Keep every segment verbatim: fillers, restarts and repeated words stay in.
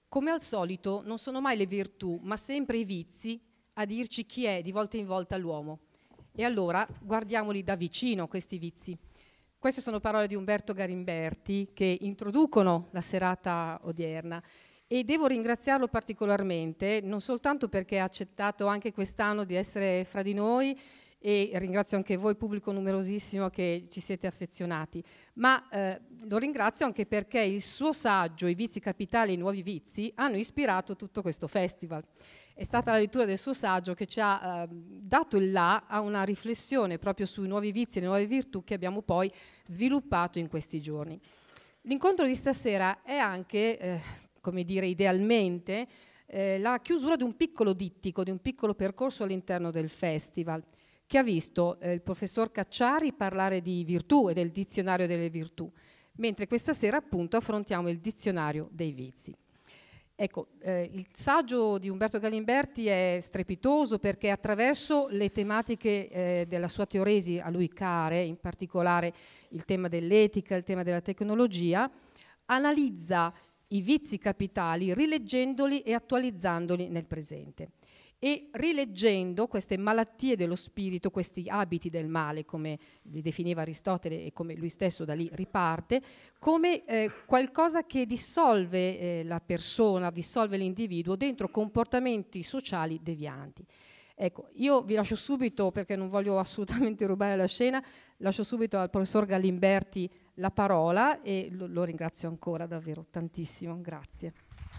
come al solito non sono mai le virtù, ma sempre i vizi a dirci chi è di volta in volta l'uomo. E allora guardiamoli da vicino questi vizi. Queste sono parole di Umberto Galimberti che introducono la serata odierna e devo ringraziarlo particolarmente, non soltanto perché ha accettato anche quest'anno di essere fra di noi, e ringrazio anche voi, pubblico numerosissimo che ci siete affezionati, ma eh, lo ringrazio anche perché il suo saggio I vizi capitali e i nuovi vizi hanno ispirato tutto questo festival. È stata la lettura del suo saggio che ci ha eh, dato il là a una riflessione proprio sui nuovi vizi e le nuove virtù che abbiamo poi sviluppato in questi giorni. L'incontro di stasera è anche, eh, come dire, idealmente, eh, la chiusura di un piccolo dittico, di un piccolo percorso all'interno del festival, che ha visto eh, il professor Cacciari parlare di virtù e del dizionario delle virtù, mentre questa sera appunto affrontiamo il dizionario dei vizi. Ecco, eh, il saggio di Umberto Galimberti è strepitoso perché attraverso le tematiche eh, della sua teoresi a lui care, in particolare il tema dell'etica, il tema della tecnologia, analizza i vizi capitali rileggendoli e attualizzandoli nel presente. E rileggendo queste malattie dello spirito, questi abiti del male, come li definiva Aristotele e come lui stesso da lì riparte, come eh, qualcosa che dissolve eh, la persona, dissolve l'individuo dentro comportamenti sociali devianti. Ecco, io vi lascio subito, perché non voglio assolutamente rubare la scena, lascio subito al professor Galimberti la parola e lo, lo ringrazio ancora davvero tantissimo, grazie.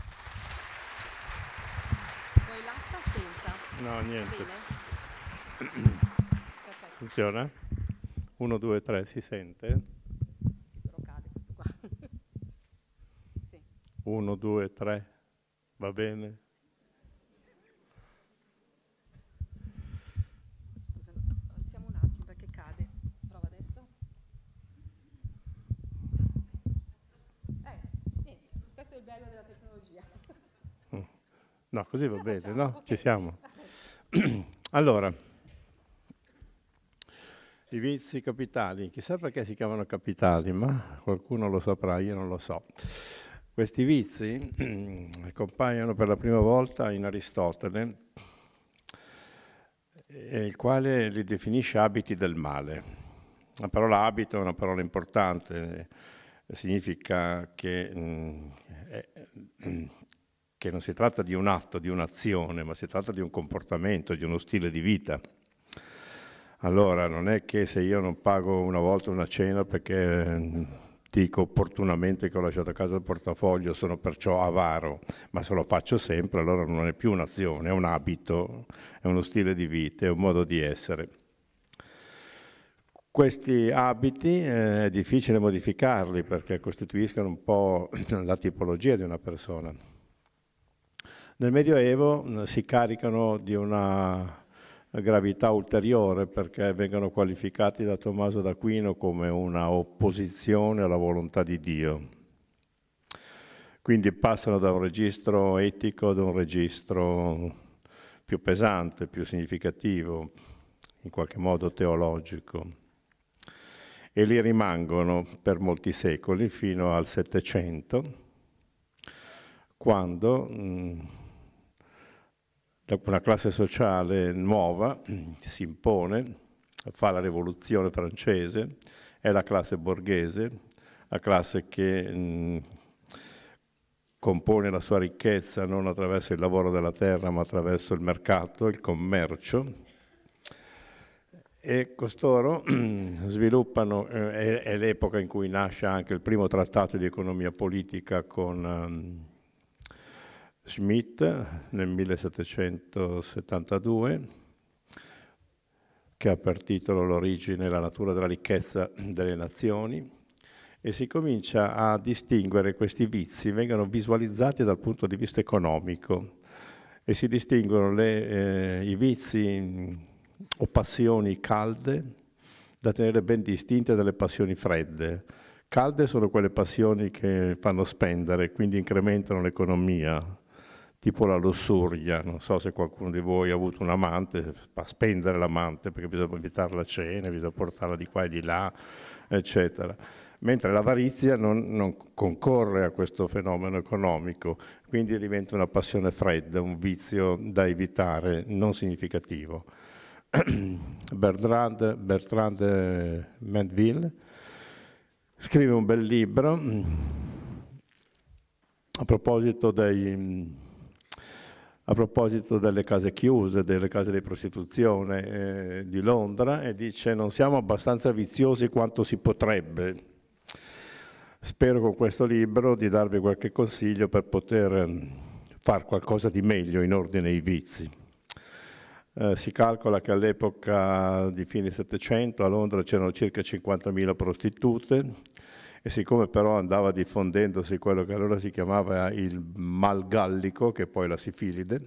No, niente. Funziona? uno, due, tre, si sente? Sì, però cade questo qua. Sì. uno, due, tre, va bene? Scusa, alziamo un attimo perché cade. Prova adesso. Eh, niente, questo è il bello della tecnologia. No, così va Ce la bene, facciamo, no? ok. Ci siamo. Allora, i vizi capitali, chissà perché si chiamano capitali, ma qualcuno lo saprà, io non lo so. Questi vizi compaiono per la prima volta in Aristotele, il quale li definisce abiti del male. La parola abito è una parola importante, significa che mh, è, che non si tratta di un atto, di un'azione, ma si tratta di un comportamento, di uno stile di vita. Allora, non è che se io non pago una volta una cena perché eh, dico opportunamente che ho lasciato a casa il portafoglio, sono perciò avaro, ma se lo faccio sempre, allora non è più un'azione, è un abito, è uno stile di vita, è un modo di essere. Questi abiti eh, è difficile modificarli perché costituiscono un po' la tipologia di una persona. Nel Medioevo si caricano di una gravità ulteriore perché vengono qualificati da Tommaso d'Aquino come una opposizione alla volontà di Dio. Quindi passano da un registro etico ad un registro più pesante, più significativo, in qualche modo teologico. E lì rimangono per molti secoli, fino al Settecento, quando mh, una classe sociale nuova si impone, fa la rivoluzione francese, è la classe borghese, la classe che mh, compone la sua ricchezza non attraverso il lavoro della terra ma attraverso il mercato, il commercio, e costoro sviluppano, eh, è, è l'epoca in cui nasce anche il primo trattato di economia politica con um, Schmitt nel millesettecentosettantadue, che ha per titolo L'origine e la natura della ricchezza delle nazioni, e si comincia a distinguere questi vizi, vengono visualizzati dal punto di vista economico e si distinguono le, eh, i vizi o passioni calde da tenere ben distinte dalle passioni fredde. Calde sono quelle passioni che fanno spendere, quindi incrementano l'economia, tipo la lussuria. Non so se qualcuno di voi ha avuto un amante, fa spendere l'amante perché bisogna invitarla a cena, bisogna portarla di qua e di là, eccetera. mentre l'avarizia non, non concorre a questo fenomeno economico, quindi diventa una passione fredda, un vizio da evitare, non significativo. Bertrand, Bertrand Mandeville scrive un bel libro a proposito dei... a proposito delle case chiuse, delle case di prostituzione eh, di Londra, e dice: non siamo abbastanza viziosi quanto si potrebbe. Spero con questo libro di darvi qualche consiglio per poter fare qualcosa di meglio in ordine ai vizi. Eh, si calcola che all'epoca di fine Settecento a Londra c'erano circa cinquantamila prostitute, e siccome però andava diffondendosi quello che allora si chiamava il mal gallico, che è poi la sifilide,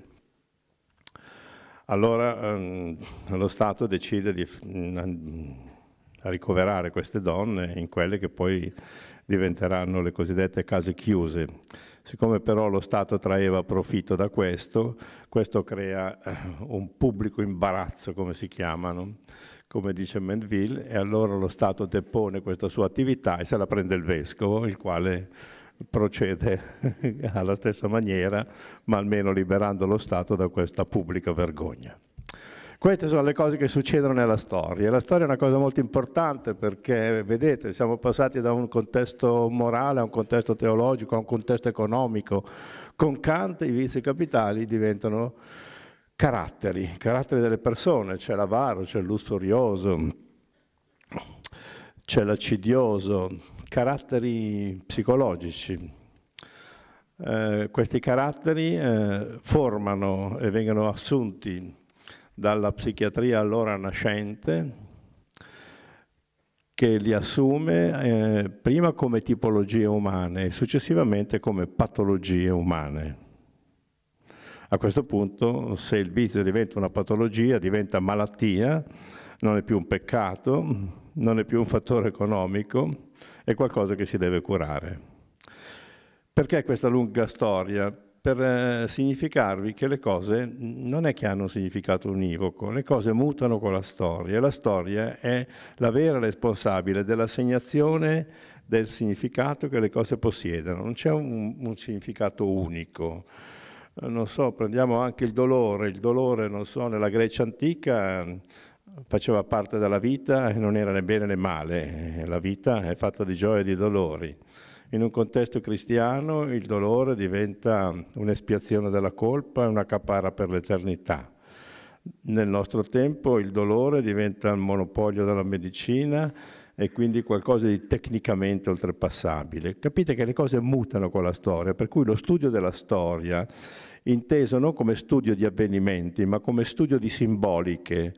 allora ehm, lo Stato decide di mh, ricoverare queste donne in quelle che poi diventeranno le cosiddette case chiuse. Siccome però lo Stato traeva profitto da questo, questo crea un pubblico imbarazzo, come si chiamano, come dice Mandeville, e allora lo Stato depone questa sua attività e se la prende il vescovo, il quale procede alla stessa maniera, ma almeno liberando lo Stato da questa pubblica vergogna. Queste sono le cose che succedono nella storia. La storia è una cosa molto importante perché, vedete, siamo passati da un contesto morale a un contesto teologico, a un contesto economico. Con Kant i vizi capitali diventano caratteri, caratteri delle persone. C'è l'avaro, c'è il lussurioso, c'è l'accidioso, caratteri psicologici. Eh, questi caratteri eh, formano e vengono assunti dalla psichiatria allora nascente, che li assume eh, prima come tipologie umane e successivamente come patologie umane. A questo punto, se il vizio diventa una patologia, diventa malattia, non è più un peccato, non è più un fattore economico, è qualcosa che si deve curare. Perché questa lunga storia? Per eh, significarvi che le cose non è che hanno un significato univoco, le cose mutano con la storia, e la storia è la vera responsabile dell'assegnazione del significato che le cose possiedono. Non c'è un, un significato unico. Non so, prendiamo anche il dolore. Il dolore, non so, nella Grecia antica faceva parte della vita e non era né bene né male. La vita è fatta di gioie e di dolori. In un contesto cristiano il dolore diventa un'espiazione della colpa e una caparra per l'eternità. Nel nostro tempo il dolore diventa il monopolio della medicina e quindi qualcosa di tecnicamente oltrepassabile. Capite che le cose mutano con la storia, per cui lo studio della storia, inteso non come studio di avvenimenti, ma come studio di simboliche.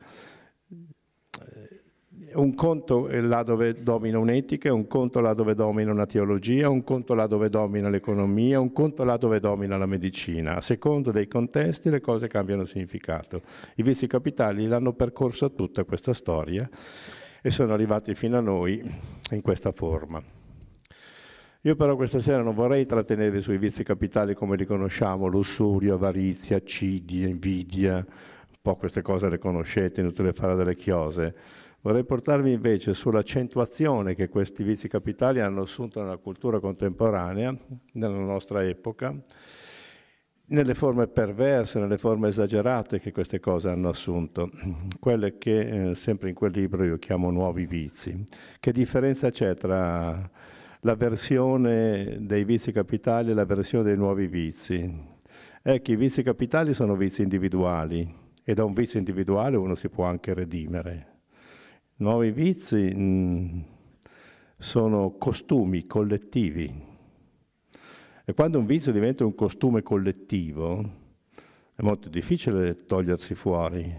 Un conto è là dove domina un'etica, un conto là dove domina una teologia, un conto là dove domina l'economia, un conto là dove domina la medicina. A secondo dei contesti le cose cambiano significato. I vizi capitali l'hanno percorsa tutta questa storia e sono arrivati fino a noi in questa forma. Io però questa sera non vorrei trattenervi sui vizi capitali come li conosciamo, lussuria, avarizia, accidia, invidia, un po' queste cose le conoscete, inutile fare delle chiose. Vorrei portarvi invece sull'accentuazione che questi vizi capitali hanno assunto nella cultura contemporanea, nella nostra epoca, nelle forme perverse, nelle forme esagerate che queste cose hanno assunto, quelle che eh, sempre in quel libro io chiamo nuovi vizi. Che differenza c'è tra la versione dei vizi capitali e la versione dei nuovi vizi? Ecco, i vizi capitali sono vizi individuali e da un vizio individuale uno si può anche redimere. Nuovi vizi mh, sono costumi collettivi e quando un vizio diventa un costume collettivo è molto difficile togliersi fuori.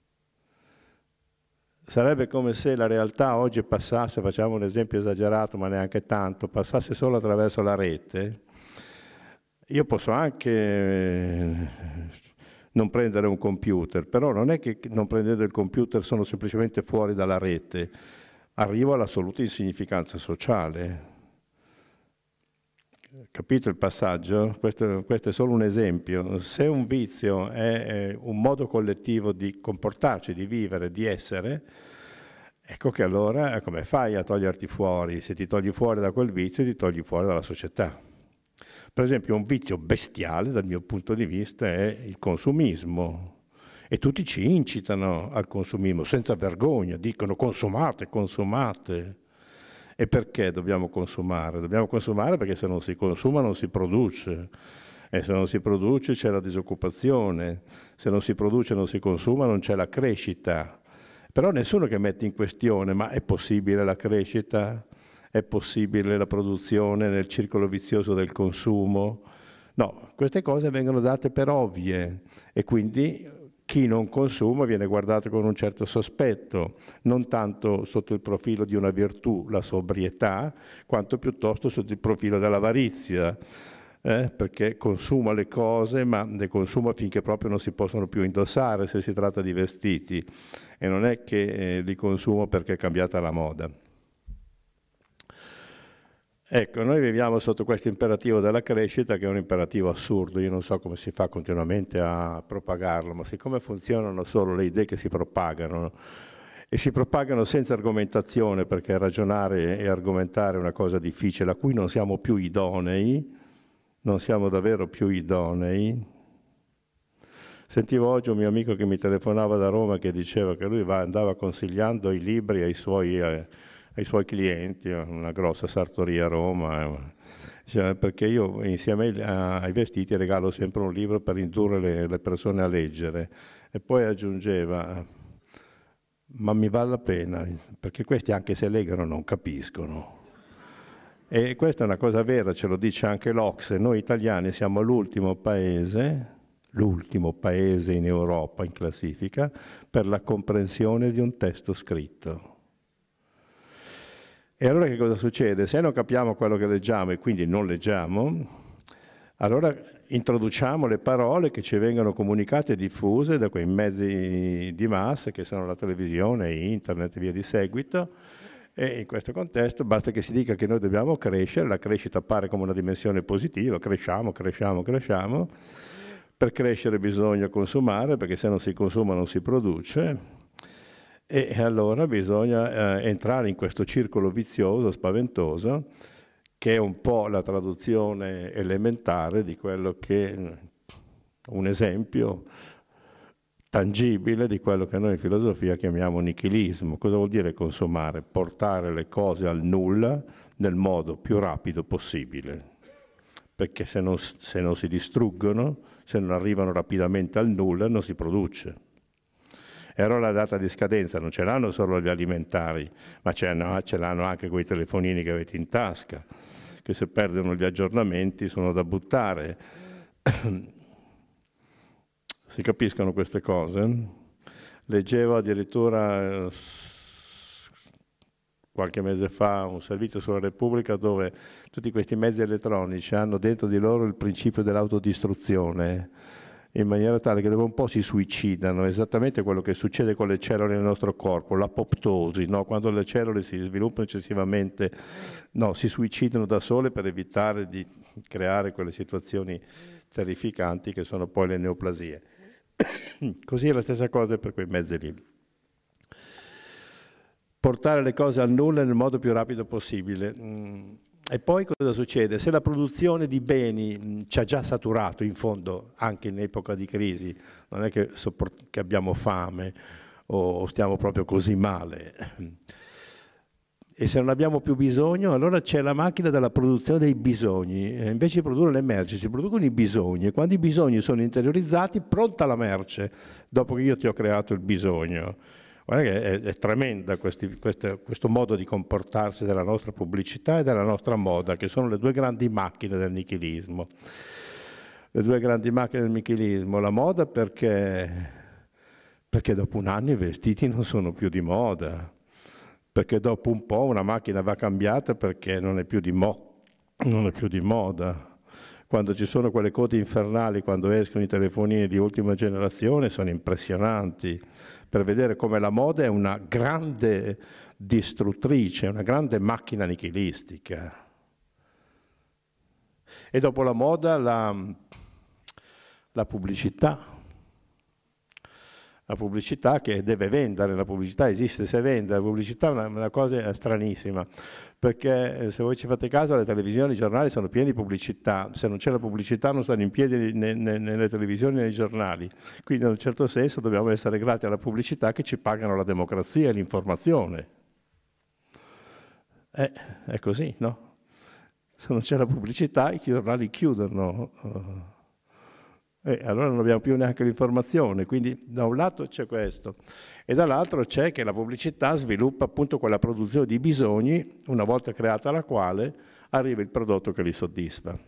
Sarebbe come se la realtà oggi passasse, facciamo un esempio esagerato ma neanche tanto, passasse solo attraverso la rete. Io posso anche eh, non prendere un computer, però non è che non prendendo il computer sono semplicemente fuori dalla rete, arrivo all'assoluta insignificanza sociale. Capito il passaggio? Questo, questo è solo un esempio. Se un vizio è, è un modo collettivo di comportarci, di vivere, di essere, ecco che allora come fai a toglierti fuori? Se ti togli fuori da quel vizio, ti togli fuori dalla società. Per esempio, un vizio bestiale dal mio punto di vista è il consumismo. E tutti ci incitano al consumismo, senza vergogna, dicono consumate, consumate. E perché dobbiamo consumare? Dobbiamo consumare perché se non si consuma non si produce. E se non si produce c'è la disoccupazione. Se non si produce e non si consuma non c'è la crescita. Però nessuno che mette in questione, ma è possibile la crescita? È possibile la produzione nel circolo vizioso del consumo? No, queste cose vengono date per ovvie e quindi chi non consuma viene guardato con un certo sospetto, non tanto sotto il profilo di una virtù, la sobrietà, quanto piuttosto sotto il profilo dell'avarizia, eh? Perché consuma le cose, ma le consuma finché proprio non si possono più indossare se si tratta di vestiti, e non è che eh, li consumo perché è cambiata la moda. Ecco, noi viviamo sotto questo imperativo della crescita, che è un imperativo assurdo. Io non so come si fa continuamente a propagarlo, ma siccome funzionano solo le idee che si propagano, e si propagano senza argomentazione, perché ragionare e argomentare è una cosa difficile, a cui non siamo più idonei, non siamo davvero più idonei. Sentivo oggi un mio amico che mi telefonava da Roma che diceva che lui va, andava consigliando i libri ai suoi... Eh, ai suoi clienti, una grossa sartoria a Roma, cioè, perché io insieme ai vestiti regalo sempre un libro per indurre le, le persone a leggere, e poi aggiungeva, ma mi vale la pena, perché questi anche se leggono non capiscono. E questa è una cosa vera, ce lo dice anche l'O C S E, noi italiani siamo l'ultimo paese, l'ultimo paese in Europa in classifica per la comprensione di un testo scritto. E allora che cosa succede? Se non capiamo quello che leggiamo e quindi non leggiamo, allora introduciamo le parole che ci vengono comunicate e diffuse da quei mezzi di massa che sono la televisione, internet e via di seguito, e in questo contesto basta che si dica che noi dobbiamo crescere, la crescita appare come una dimensione positiva, cresciamo, cresciamo, cresciamo, per crescere bisogna consumare, perché se non si consuma non si produce. E allora bisogna eh, entrare in questo circolo vizioso, spaventoso, che è un po' la traduzione elementare di quello che, un esempio tangibile di quello che noi in filosofia chiamiamo nichilismo. Cosa vuol dire consumare? Portare le cose al nulla nel modo più rapido possibile, perché se non, se non si distruggono, se non arrivano rapidamente al nulla, non si produce. E allora la data di scadenza non ce l'hanno solo gli alimentari, ma ce l'hanno anche quei telefonini che avete in tasca, che se perdono gli aggiornamenti sono da buttare. Si capiscono queste cose? Leggevo addirittura eh, qualche mese fa un servizio sulla Repubblica dove tutti questi mezzi elettronici hanno dentro di loro il principio dell'autodistruzione, in maniera tale che dopo un po' si suicidano, esattamente quello che succede con le cellule nel nostro corpo, l'apoptosi, no? Quando le cellule si sviluppano eccessivamente, no, si suicidano da sole per evitare di creare quelle situazioni terrificanti che sono poi le neoplasie. Così è la stessa cosa per quei mezzi lì. Portare le cose al nulla nel modo più rapido possibile. E poi cosa succede? Se la produzione di beni mh, ci ha già saturato, in fondo, anche in epoca di crisi, non è che, che abbiamo fame o stiamo proprio così male, e se non abbiamo più bisogno, allora c'è la macchina della produzione dei bisogni. E invece di produrre le merci, si producono i bisogni, e quando i bisogni sono interiorizzati, pronta la merce, dopo che io ti ho creato il bisogno. Guarda che è, è tremenda questi, queste, questo modo di comportarsi della nostra pubblicità e della nostra moda, che sono le due grandi macchine del nichilismo. Le due grandi macchine del nichilismo. La moda perché, perché dopo un anno i vestiti non sono più di moda, perché dopo un po' una macchina va cambiata perché non è più di, mo- non è più di moda. Quando ci sono quelle code infernali, quando escono i telefonini di ultima generazione, sono impressionanti, per vedere come la moda è una grande distruttrice, una grande macchina nichilistica. E dopo la moda la, la pubblicità. La pubblicità che deve vendere, la pubblicità esiste se vende, la pubblicità è una, una cosa stranissima, perché se voi ci fate caso le televisioni, i giornali sono pieni di pubblicità, se non c'è la pubblicità non stanno in piedi né, né, nelle televisioni né nei giornali, quindi in un certo senso dobbiamo essere grati alla pubblicità che ci pagano la democrazia e l'informazione. Eh, è così, no? Se non c'è la pubblicità i giornali chiudono. E allora non abbiamo più neanche l'informazione, quindi da un lato c'è questo e dall'altro c'è che la pubblicità sviluppa appunto quella produzione di bisogni, una volta creata la quale arriva il prodotto che li soddisfa.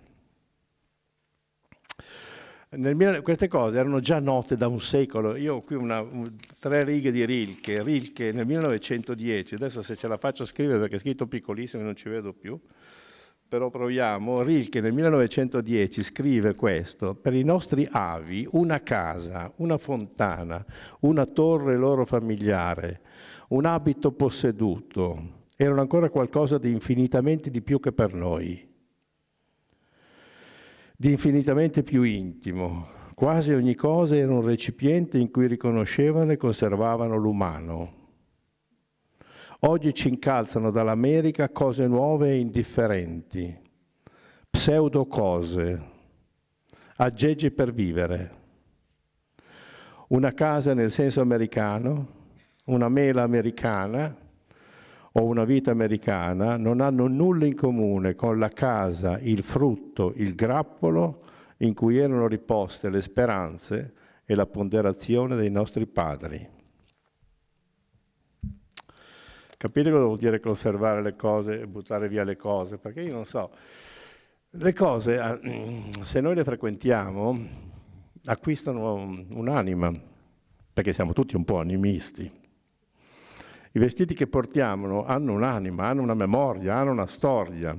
Nel, queste cose erano già note da un secolo. Io ho qui una, un, tre righe di Rilke, Rilke nel millenovecentodieci, adesso se ce la faccio scrivere perché è scritto piccolissimo e non ci vedo più, però proviamo. Rilke nel millenovecentodieci scrive questo: per i nostri avi una casa, una fontana, una torre loro familiare, un abito posseduto erano ancora qualcosa di infinitamente di più che per noi, di infinitamente più intimo. Quasi ogni cosa era un recipiente in cui riconoscevano e conservavano l'umano. Oggi ci incalzano dall'America cose nuove e indifferenti, pseudo cose, aggeggi per vivere. Una casa nel senso americano, una mela americana o una vita americana non hanno nulla in comune con la casa, il frutto, il grappolo in cui erano riposte le speranze e la ponderazione dei nostri padri. Capite cosa vuol dire conservare le cose e buttare via le cose? Perché io non so, le cose, se noi le frequentiamo, acquistano un'anima, perché siamo tutti un po' animisti. I vestiti che portiamo hanno un'anima, hanno una memoria, hanno una storia.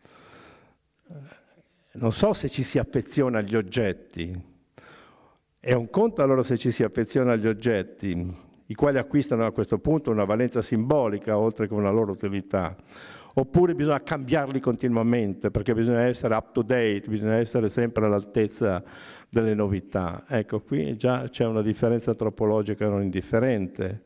Non so se ci si affeziona agli oggetti. È un conto allora se ci si affeziona agli oggetti, i quali acquistano a questo punto una valenza simbolica oltre che una loro utilità, oppure bisogna cambiarli continuamente perché bisogna essere up to date, bisogna essere sempre all'altezza delle novità. Ecco, qui già c'è una differenza antropologica non indifferente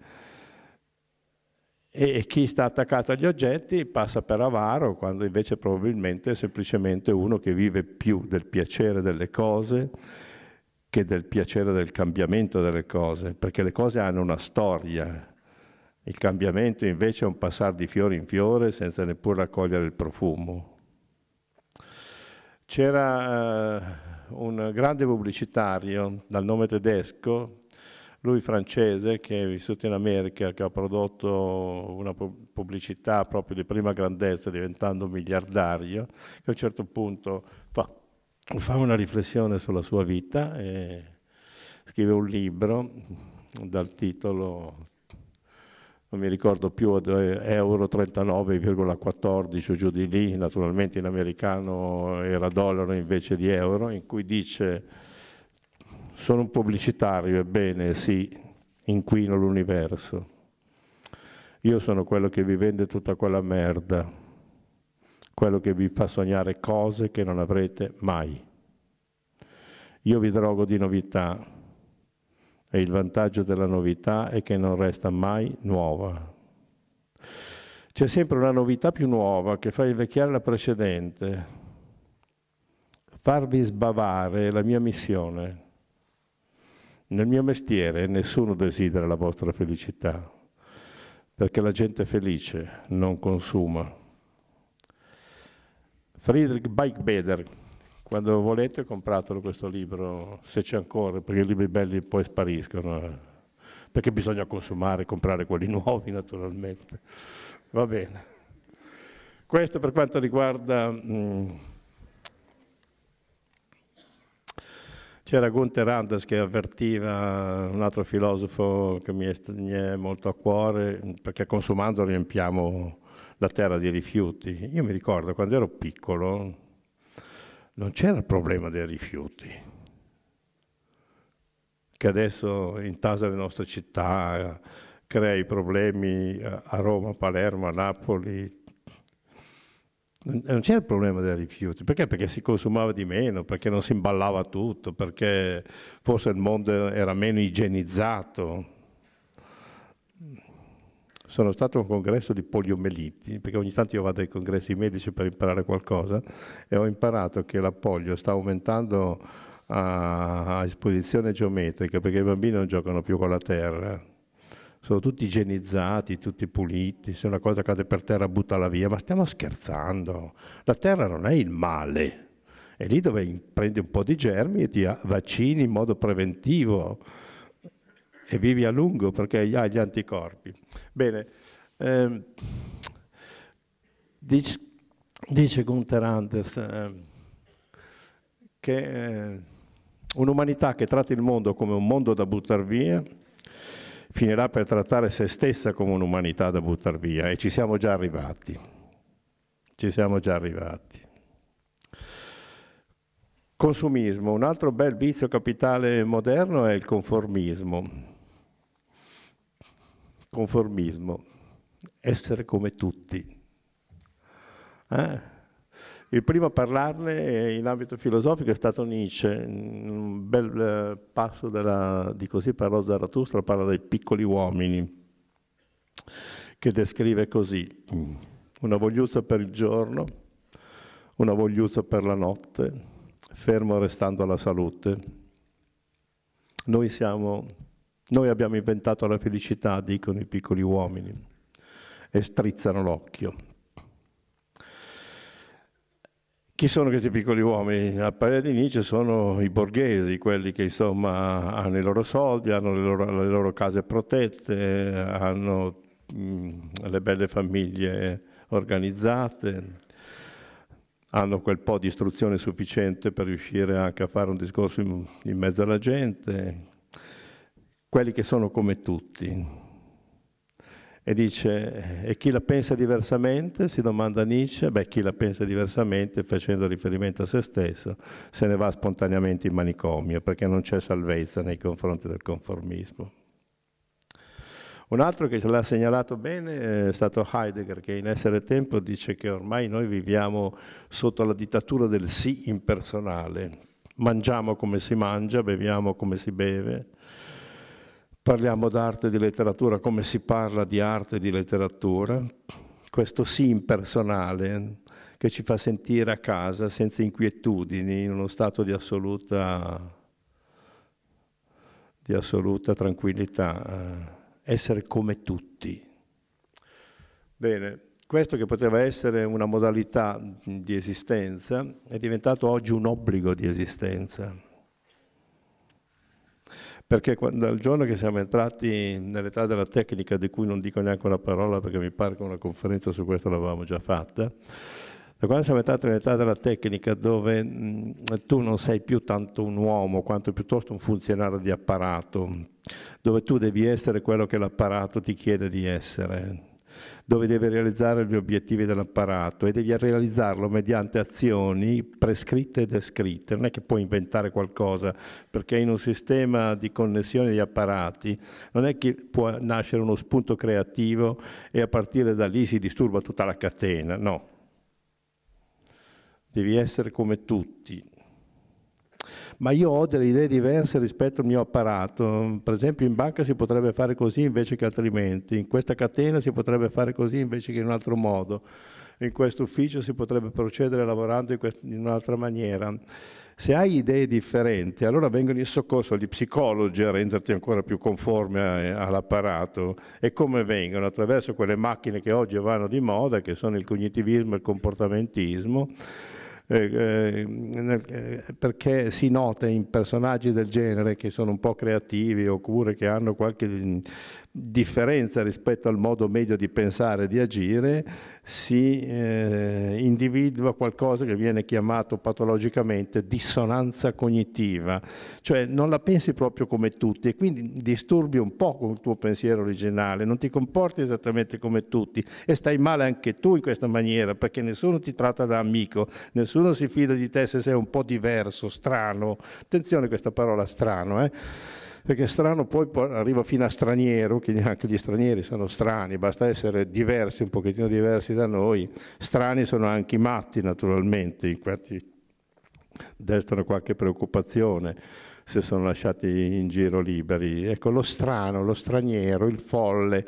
e, e chi sta attaccato agli oggetti passa per avaro, quando invece probabilmente è semplicemente uno che vive più del piacere delle cose che del piacere del cambiamento delle cose, perché le cose hanno una storia. Il cambiamento invece è un passare di fiore in fiore senza neppure raccogliere il profumo. C'era uh, un grande pubblicitario dal nome tedesco, lui francese, che è vissuto in America, che ha prodotto una pubblicità proprio di prima grandezza, diventando miliardario, che a un certo punto fa fa una riflessione sulla sua vita e scrive un libro dal titolo, non mi ricordo più, euro trentanove virgola quattordici o giù di lì, naturalmente in americano era dollaro invece di euro, in cui dice: sono un pubblicitario, ebbene sì, inquino l'universo. Io sono quello che vi vende tutta quella merda, quello che vi fa sognare cose che non avrete mai. Io vi drogo di novità e il vantaggio della novità è che non resta mai nuova. C'è sempre una novità più nuova che fa invecchiare la precedente. Farvi sbavare è la mia missione. Nel mio mestiere nessuno desidera la vostra felicità, perché la gente felice non consuma. Friedrich Beigbeder, quando volete compratelo questo libro, se c'è ancora, perché i libri belli poi spariscono, eh. perché bisogna consumare, comprare quelli nuovi naturalmente. Va bene. Questo per quanto riguarda... Mh, c'era Gunther Anders che avvertiva, un altro filosofo che mi è, mi è molto a cuore, perché consumando riempiamo la terra di rifiuti. Io mi ricordo quando ero piccolo non c'era il problema dei rifiuti, che adesso intasa le nostre città, crea i problemi a Roma, a Palermo, a Napoli. Non c'era il problema dei rifiuti, perché? Perché si consumava di meno, perché non si imballava tutto, perché forse il mondo era meno igienizzato. Sono stato a un congresso di poliomeliti, perché ogni tanto io vado ai congressi medici per imparare qualcosa, e ho imparato che la polio sta aumentando a, a esposizione geometrica, perché i bambini non giocano più con la terra. Sono tutti igienizzati, tutti puliti, se una cosa cade per terra buttala via, ma stiamo scherzando. La terra non è il male, è lì dove prendi un po' di germi e ti vaccini in modo preventivo e vivi a lungo perché hai gli anticorpi. Bene, ehm, dice, dice Gunther Anders eh, che eh, un'umanità che tratta il mondo come un mondo da buttare via finirà per trattare se stessa come un'umanità da buttare via, e ci siamo già arrivati. Ci siamo già arrivati. Consumismo. Un altro bel vizio capitale moderno è il conformismo. Conformismo. Essere come tutti. Eh? Il primo a parlarne in ambito filosofico è stato Nietzsche. Un bel passo della, di Così parlò Zarathustra parla dei piccoli uomini, che descrive così: una vogliuzza per il giorno, una vogliuzza per la notte, fermo restando la salute. Noi siamo, noi abbiamo inventato la felicità, dicono i piccoli uomini, e strizzano l'occhio. Chi sono questi piccoli uomini? A parere di Nietzsche sono i borghesi, quelli che insomma hanno i loro soldi, hanno le loro, le loro case protette, hanno mh, le belle famiglie organizzate, hanno quel po' di istruzione sufficiente per riuscire anche a fare un discorso in, in mezzo alla gente, quelli che sono come tutti. E dice, e chi la pensa diversamente, si domanda Nietzsche, beh, chi la pensa diversamente, facendo riferimento a se stesso, se ne va spontaneamente in manicomio, perché non c'è salvezza nei confronti del conformismo. Un altro che ce l'ha segnalato bene è stato Heidegger, che in Essere Tempo dice che ormai noi viviamo sotto la dittatura del sì impersonale. Mangiamo come si mangia, beviamo come si beve, parliamo d'arte e di letteratura come si parla di arte e di letteratura. Questo sì impersonale che ci fa sentire a casa, senza inquietudini, in uno stato di assoluta, di assoluta tranquillità. Essere come tutti. Bene, questo che poteva essere una modalità di esistenza è diventato oggi un obbligo di esistenza. Perché quando, dal giorno che siamo entrati nell'età della tecnica, di cui non dico neanche una parola perché mi pare che una conferenza su questo l'avevamo già fatta, da quando siamo entrati nell'età della tecnica, dove mh, tu non sei più tanto un uomo quanto piuttosto un funzionario di apparato, dove tu devi essere quello che l'apparato ti chiede di essere, dove devi realizzare gli obiettivi dell'apparato e devi realizzarlo mediante azioni prescritte e descritte. Non è che puoi inventare qualcosa, perché in un sistema di connessione di apparati non è che può nascere uno spunto creativo e a partire da lì si disturba tutta la catena, no. Devi essere come tutti. Ma io ho delle idee diverse rispetto al mio apparato. Per esempio in banca si potrebbe fare così invece che altrimenti, in questa catena si potrebbe fare così invece che in un altro modo, in questo ufficio si potrebbe procedere lavorando in, in un'altra maniera. Se hai idee differenti, allora vengono in soccorso gli psicologi a renderti ancora più conforme all'apparato. E come vengono? Attraverso quelle macchine che oggi vanno di moda, che sono il cognitivismo e il comportamentismo, Eh, eh, perché si nota in personaggi del genere che sono un po' creativi oppure che hanno qualche differenza rispetto al modo medio di pensare e di agire, si eh, individua qualcosa che viene chiamato patologicamente dissonanza cognitiva, cioè non la pensi proprio come tutti e quindi disturbi un po' con il tuo pensiero originale, non ti comporti esattamente come tutti e stai male anche tu in questa maniera, perché nessuno ti tratta da amico, nessuno si fida di te se sei un po' diverso, strano. Attenzione a questa parola strano, eh? Perché strano poi arriva fino a straniero, che anche gli stranieri sono strani, basta essere diversi, un pochettino diversi da noi. Strani sono anche i matti naturalmente, infatti destano qualche preoccupazione se sono lasciati in giro liberi. Ecco, lo strano, lo straniero, il folle,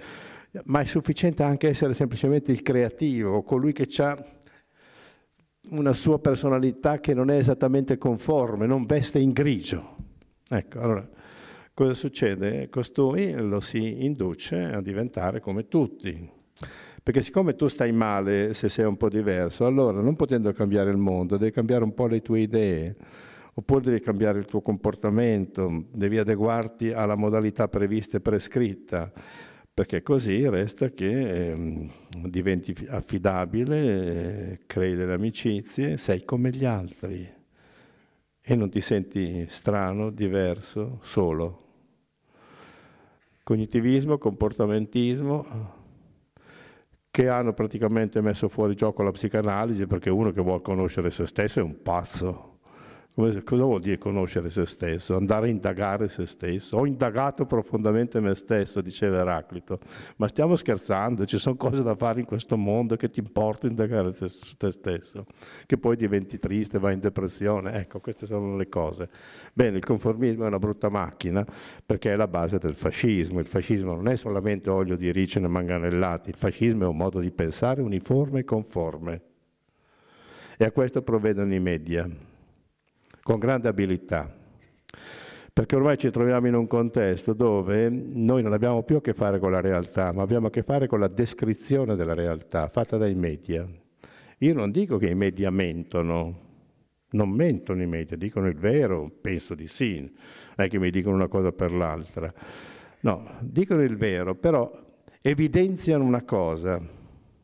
ma è sufficiente anche essere semplicemente il creativo, colui che ha una sua personalità che non è esattamente conforme, non veste in grigio. Ecco, allora, cosa succede? Costui lo si induce a diventare come tutti. Perché siccome tu stai male se sei un po' diverso, allora non potendo cambiare il mondo, devi cambiare un po' le tue idee, oppure devi cambiare il tuo comportamento, devi adeguarti alla modalità prevista e prescritta, perché così resta che eh, diventi affidabile, eh, crei delle amicizie, sei come gli altri e non ti senti strano, diverso, solo. Cognitivismo, comportamentismo, che hanno praticamente messo fuori gioco la psicanalisi, perché uno che vuole conoscere se stesso è un pazzo. Come, cosa vuol dire conoscere se stesso? Andare a indagare se stesso. Ho indagato profondamente me stesso, diceva Eraclito. Ma stiamo scherzando, ci sono cose da fare in questo mondo che ti importa indagare te, te stesso, che poi diventi triste, vai in depressione. Ecco, queste sono le cose. Bene, il conformismo è una brutta macchina perché è la base del fascismo. Il fascismo non è solamente olio di ricino e manganellati, il fascismo è un modo di pensare uniforme e conforme. E a questo provvedono i media, con grande abilità, perché ormai ci troviamo in un contesto dove noi non abbiamo più a che fare con la realtà, ma abbiamo a che fare con la descrizione della realtà fatta dai media. Io non dico che i media mentono, non mentono i media, dicono il vero, penso di sì, non è che mi dicono una cosa per l'altra. No, dicono il vero, però evidenziano una cosa.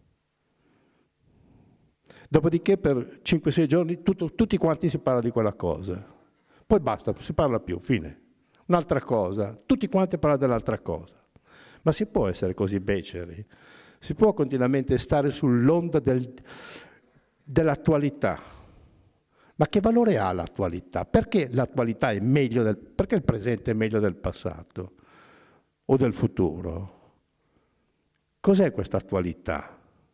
Dopodiché per cinque sei giorni tutto, tutti quanti si parla di quella cosa. Poi basta, si parla più, fine. Un'altra cosa, tutti quanti parlano dell'altra cosa. Ma si può essere così beceri? Si può continuamente stare sull'onda del, dell'attualità? Ma che valore ha l'attualità? Perché l'attualità è meglio del... Perché il presente è meglio del passato? O del futuro? Cos'è questa attualità?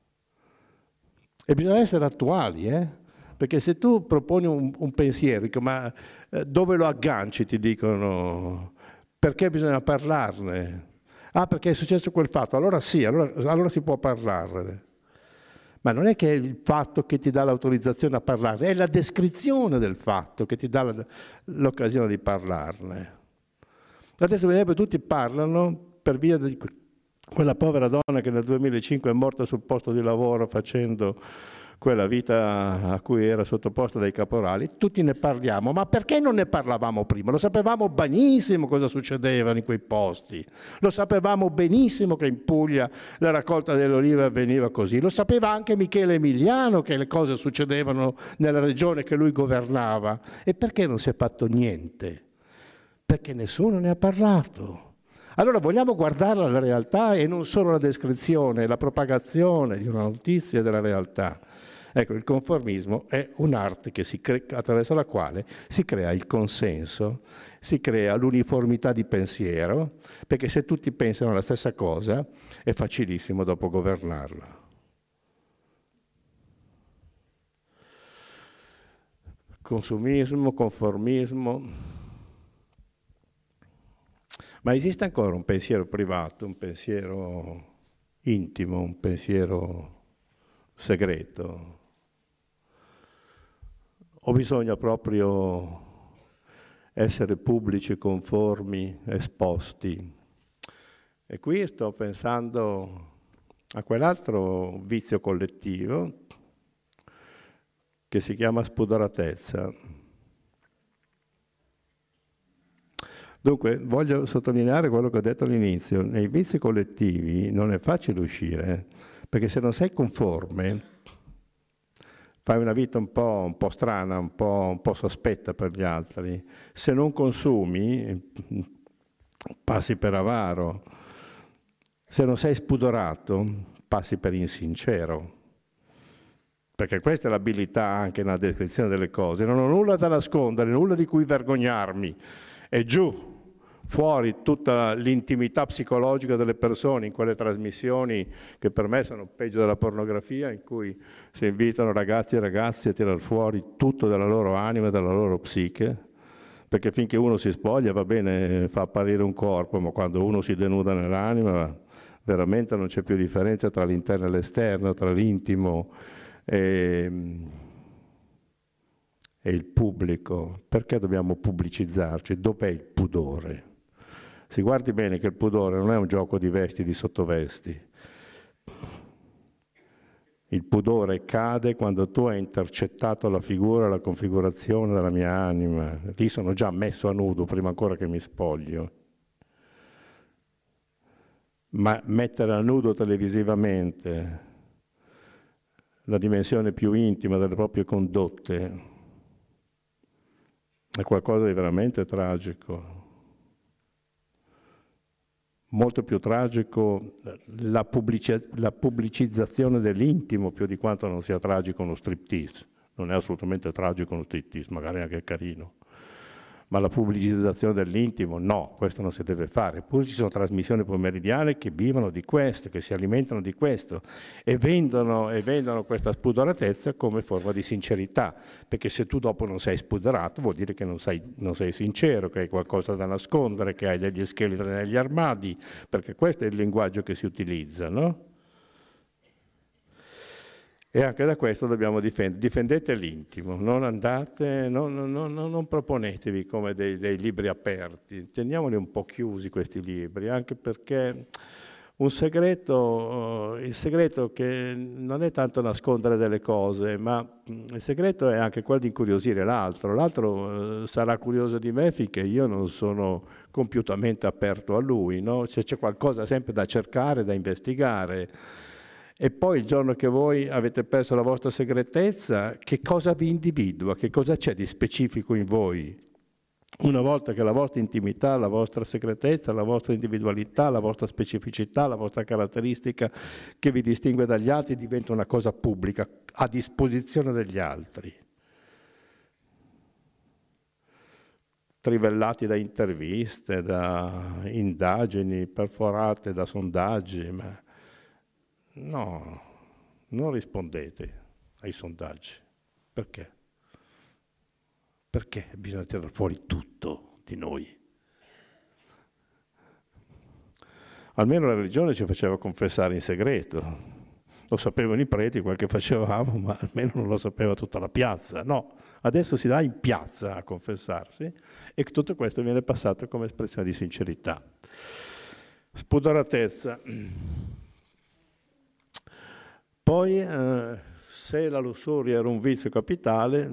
E bisogna essere attuali, eh? Perché se tu proponi un, un pensiero, dico, ma eh, dove lo agganci, ti dicono, perché bisogna parlarne? Ah, perché è successo quel fatto, allora sì, allora, allora si può parlarne. Ma non è che è il fatto che ti dà l'autorizzazione a parlarne, è la descrizione del fatto che ti dà l'occasione di parlarne. Adesso, per esempio, tutti parlano per via di quella povera donna che nel duemilacinque è morta sul posto di lavoro facendo quella vita a cui era sottoposta dai caporali. Tutti ne parliamo, ma perché non ne parlavamo prima? Lo sapevamo benissimo cosa succedeva in quei posti, lo sapevamo benissimo che in Puglia la raccolta delle olive avveniva così, lo sapeva anche Michele Emiliano che le cose succedevano nella regione che lui governava. E perché non si è fatto niente? Perché nessuno ne ha parlato. Allora vogliamo guardare la realtà e non solo la descrizione, la propagazione di una notizia della realtà. Ecco, il conformismo è un'arte che si crea, attraverso la quale si crea il consenso, si crea l'uniformità di pensiero, perché se tutti pensano la stessa cosa è facilissimo dopo governarla. Consumismo, conformismo. Ma esiste ancora un pensiero privato, un pensiero intimo, un pensiero segreto? O bisogna proprio essere pubblici, conformi, esposti? E qui sto pensando a quell'altro vizio collettivo che si chiama spudoratezza. Dunque, voglio sottolineare quello che ho detto all'inizio. Nei vizi collettivi non è facile uscire, perché se non sei conforme, fai una vita un po', un po' strana, un po', un po' sospetta per gli altri. Se non consumi, passi per avaro. Se non sei spudorato, passi per insincero. Perché questa è l'abilità anche nella descrizione delle cose. Non ho nulla da nascondere, nulla di cui vergognarmi. È giù. Fuori tutta l'intimità psicologica delle persone in quelle trasmissioni che per me sono peggio della pornografia, in cui si invitano ragazzi e ragazze a tirar fuori tutto dalla loro anima e dalla loro psiche, perché finché uno si spoglia va bene, fa apparire un corpo, ma quando uno si denuda nell'anima veramente non c'è più differenza tra l'interno e l'esterno, tra l'intimo e, e il pubblico. Perché dobbiamo pubblicizzarci? Dov'è il pudore? Si guardi bene che il pudore non è un gioco di vesti, di sottovesti. Il pudore cade quando tu hai intercettato la figura, la configurazione della mia anima. Lì sono già messo a nudo prima ancora che mi spoglio. Ma mettere a nudo televisivamente la dimensione più intima delle proprie condotte è qualcosa di veramente tragico. Molto più tragico la, pubblici- la pubblicizzazione dell'intimo più di quanto non sia tragico uno striptease. Non è assolutamente tragico uno striptease, magari anche carino. Ma la pubblicizzazione dell'intimo, no, questo non si deve fare. Eppure ci sono trasmissioni pomeridiane che vivono di questo, che si alimentano di questo e vendono, e vendono questa spudoratezza come forma di sincerità, perché se tu dopo non sei spudorato vuol dire che non sei, non sei sincero, che hai qualcosa da nascondere, che hai degli scheletri negli armadi, perché questo è il linguaggio che si utilizza, no? E anche da questo dobbiamo difendere. Difendete l'intimo, non andate, non, non, non, non proponetevi come dei, dei libri aperti, teniamoli un po' chiusi questi libri, anche perché un segreto, il segreto che non è tanto nascondere delle cose, ma il segreto è anche quello di incuriosire l'altro. L'altro eh, sarà curioso di me finché io non sono compiutamente aperto a lui, no? Se c'è qualcosa sempre da cercare, da investigare. E poi il giorno che voi avete perso la vostra segretezza, che cosa vi individua? Che cosa c'è di specifico in voi? Una volta che la vostra intimità, la vostra segretezza, la vostra individualità, la vostra specificità, la vostra caratteristica che vi distingue dagli altri diventa una cosa pubblica, a disposizione degli altri. Trivellati da interviste, da indagini perforate da sondaggi, ma no, non rispondete ai sondaggi. Perché? Perché bisogna tirare fuori tutto di noi? Almeno la religione ci faceva confessare in segreto. Lo sapevano i preti quel che facevamo, ma almeno non lo sapeva tutta la piazza. No, adesso si dà in piazza a confessarsi e tutto questo viene passato come espressione di sincerità. Spudoratezza. Poi, eh, se la lussuria era un vizio capitale,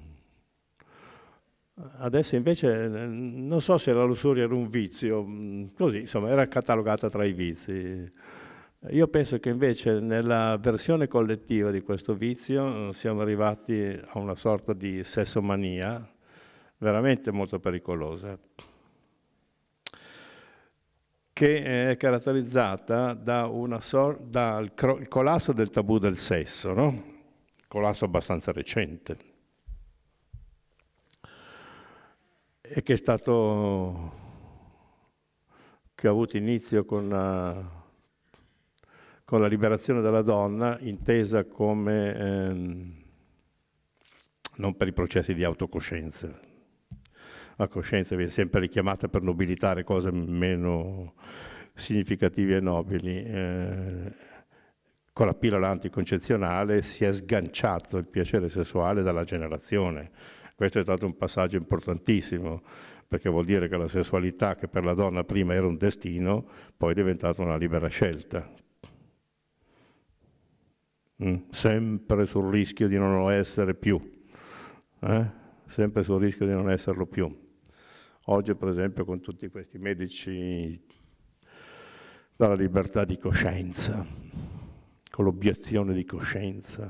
adesso invece non so se la lussuria era un vizio, così, insomma, era catalogata tra i vizi. Io penso che invece nella versione collettiva di questo vizio siamo arrivati a una sorta di sessomania veramente molto pericolosa, che è caratterizzata da una sor- dal cro- il collasso del tabù del sesso, no? Collasso abbastanza recente, e che è stato, che ha avuto inizio con la, con la liberazione della donna, intesa come, ehm, non per i processi di autocoscienza. La coscienza viene sempre richiamata per nobilitare cose meno significative e nobili. Eh, con la pillola anticoncezionale si è sganciato il piacere sessuale dalla generazione. Questo è stato un passaggio importantissimo, perché vuol dire che la sessualità, che per la donna prima era un destino, poi è diventata una libera scelta. Mm? Sempre sul rischio di non essere più. Eh? Sempre sul rischio di non esserlo più. Oggi, per esempio, con tutti questi medici dalla libertà di coscienza, con l'obiezione di coscienza.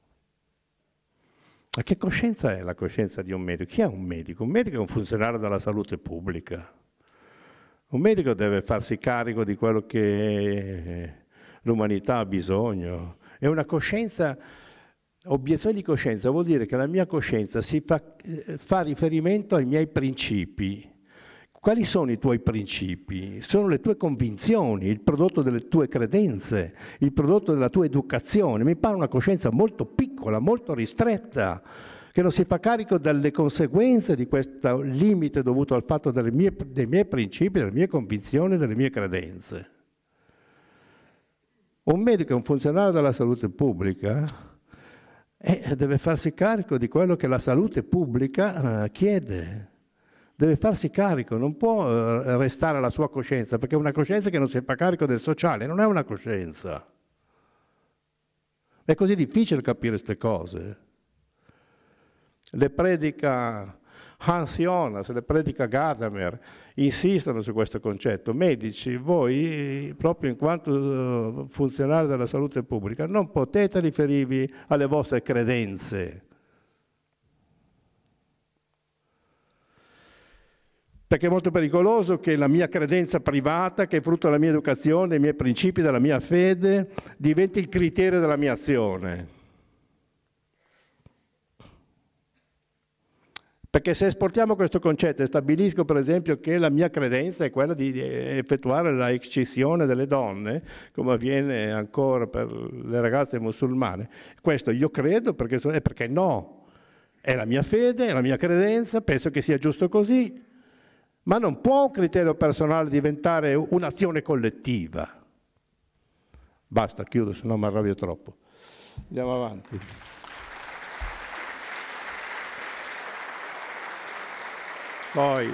Ma che coscienza è la coscienza di un medico? Chi è un medico? Un medico è un funzionario della salute pubblica. Un medico deve farsi carico di quello che l'umanità ha bisogno. È una coscienza, obiezione di coscienza vuol dire che la mia coscienza si fa, fa riferimento ai miei principi. Quali sono i tuoi principi? Sono le tue convinzioni, il prodotto delle tue credenze, il prodotto della tua educazione. Mi pare una coscienza molto piccola, molto ristretta, che non si fa carico delle conseguenze di questo limite dovuto al fatto delle mie, dei miei principi, delle mie convinzioni, delle mie credenze. Un medico è un funzionario della salute pubblica e deve farsi carico di quello che la salute pubblica eh, chiede. Deve farsi carico, non può eh, restare alla sua coscienza, perché è una coscienza che non si fa carico del sociale, non è una coscienza. È così difficile capire queste cose. Le predica Hans Jonas, le predica Gadamer, insistono su questo concetto. Medici, voi, proprio in quanto funzionari della salute pubblica, non potete riferirvi alle vostre credenze. Perché è molto pericoloso che la mia credenza privata, che è frutto della mia educazione, dei miei principi, della mia fede, diventi il criterio della mia azione. Perché se esportiamo questo concetto e stabilisco per esempio che la mia credenza è quella di effettuare la escissione delle donne, come avviene ancora per le ragazze musulmane, questo io credo perché, è perché no, è la mia fede, è la mia credenza, penso che sia giusto così, ma non può un criterio personale diventare un'azione collettiva. Basta, chiudo, se no mi arrabbio troppo. Andiamo avanti. Poi, eh,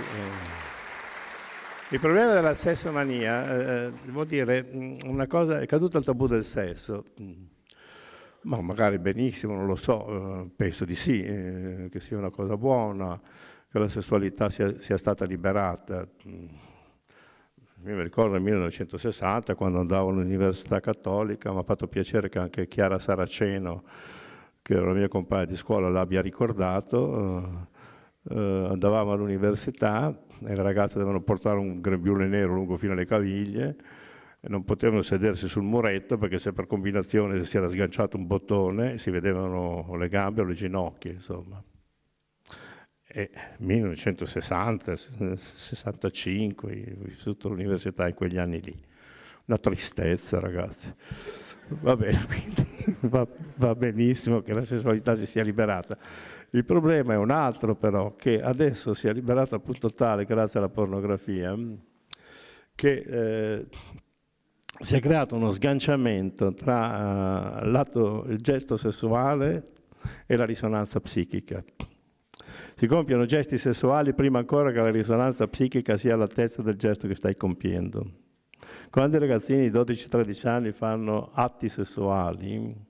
il problema della sessomania, eh, devo dire, una cosa, è caduto il tabù del sesso, ma magari benissimo, non lo so, eh, penso di sì, eh, che sia una cosa buona, che la sessualità sia, sia stata liberata. Io mi ricordo nel millenovecentosessanta, quando andavo all'Università Cattolica, mi ha fatto piacere che anche Chiara Saraceno, che era la mia compagna di scuola, l'abbia ricordato. Eh, Uh, andavamo all'università e le ragazze dovevano portare un grembiule nero lungo fino alle caviglie e non potevano sedersi sul muretto perché se per combinazione si era sganciato un bottone si vedevano le gambe o le ginocchia, insomma. E millenovecentosessanta, sessantacinque, ho vissuto l'università in quegli anni lì. Una tristezza, ragazzi. Va bene, quindi va, va benissimo che la sessualità si sia liberata. Il problema è un altro però, che adesso si è liberata appunto tale grazie alla pornografia, che eh, si è creato uno sganciamento tra uh, l'atto, il gesto sessuale e la risonanza psichica. Si compiono gesti sessuali prima ancora che la risonanza psichica sia all'altezza del gesto che stai compiendo. Quando i ragazzini di dodici tredici anni fanno atti sessuali,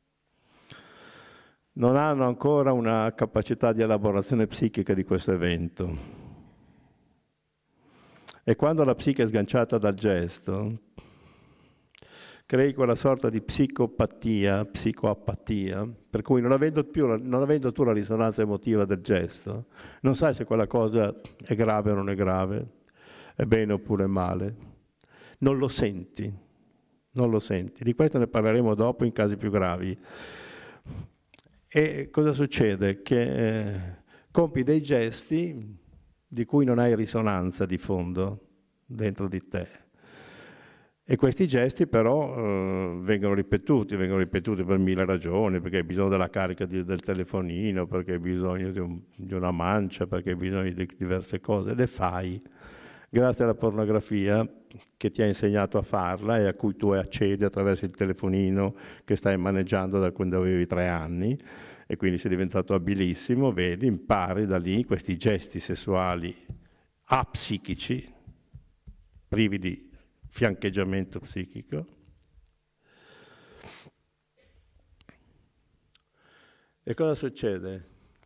non hanno ancora una capacità di elaborazione psichica di questo evento. E quando la psiche è sganciata dal gesto, crei quella sorta di psicopatia, psicoapatia, per cui non avendo, più, non avendo tu la risonanza emotiva del gesto, non sai se quella cosa è grave o non è grave, è bene oppure male. Non lo senti, non lo senti. Di questo ne parleremo dopo in casi più gravi. E cosa succede? Che eh, compi dei gesti di cui non hai risonanza di fondo dentro di te. E questi gesti però eh, vengono ripetuti, vengono ripetuti per mille ragioni, perché hai bisogno della carica di, del telefonino, perché hai bisogno di, un, di una mancia, perché hai bisogno di diverse cose, le fai grazie alla pornografia che ti ha insegnato a farla e a cui tu accedi attraverso il telefonino che stai maneggiando da quando avevi tre anni e quindi sei diventato abilissimo, vedi, impari da lì questi gesti sessuali apsichici, privi di fiancheggiamento psichico. E cosa succede?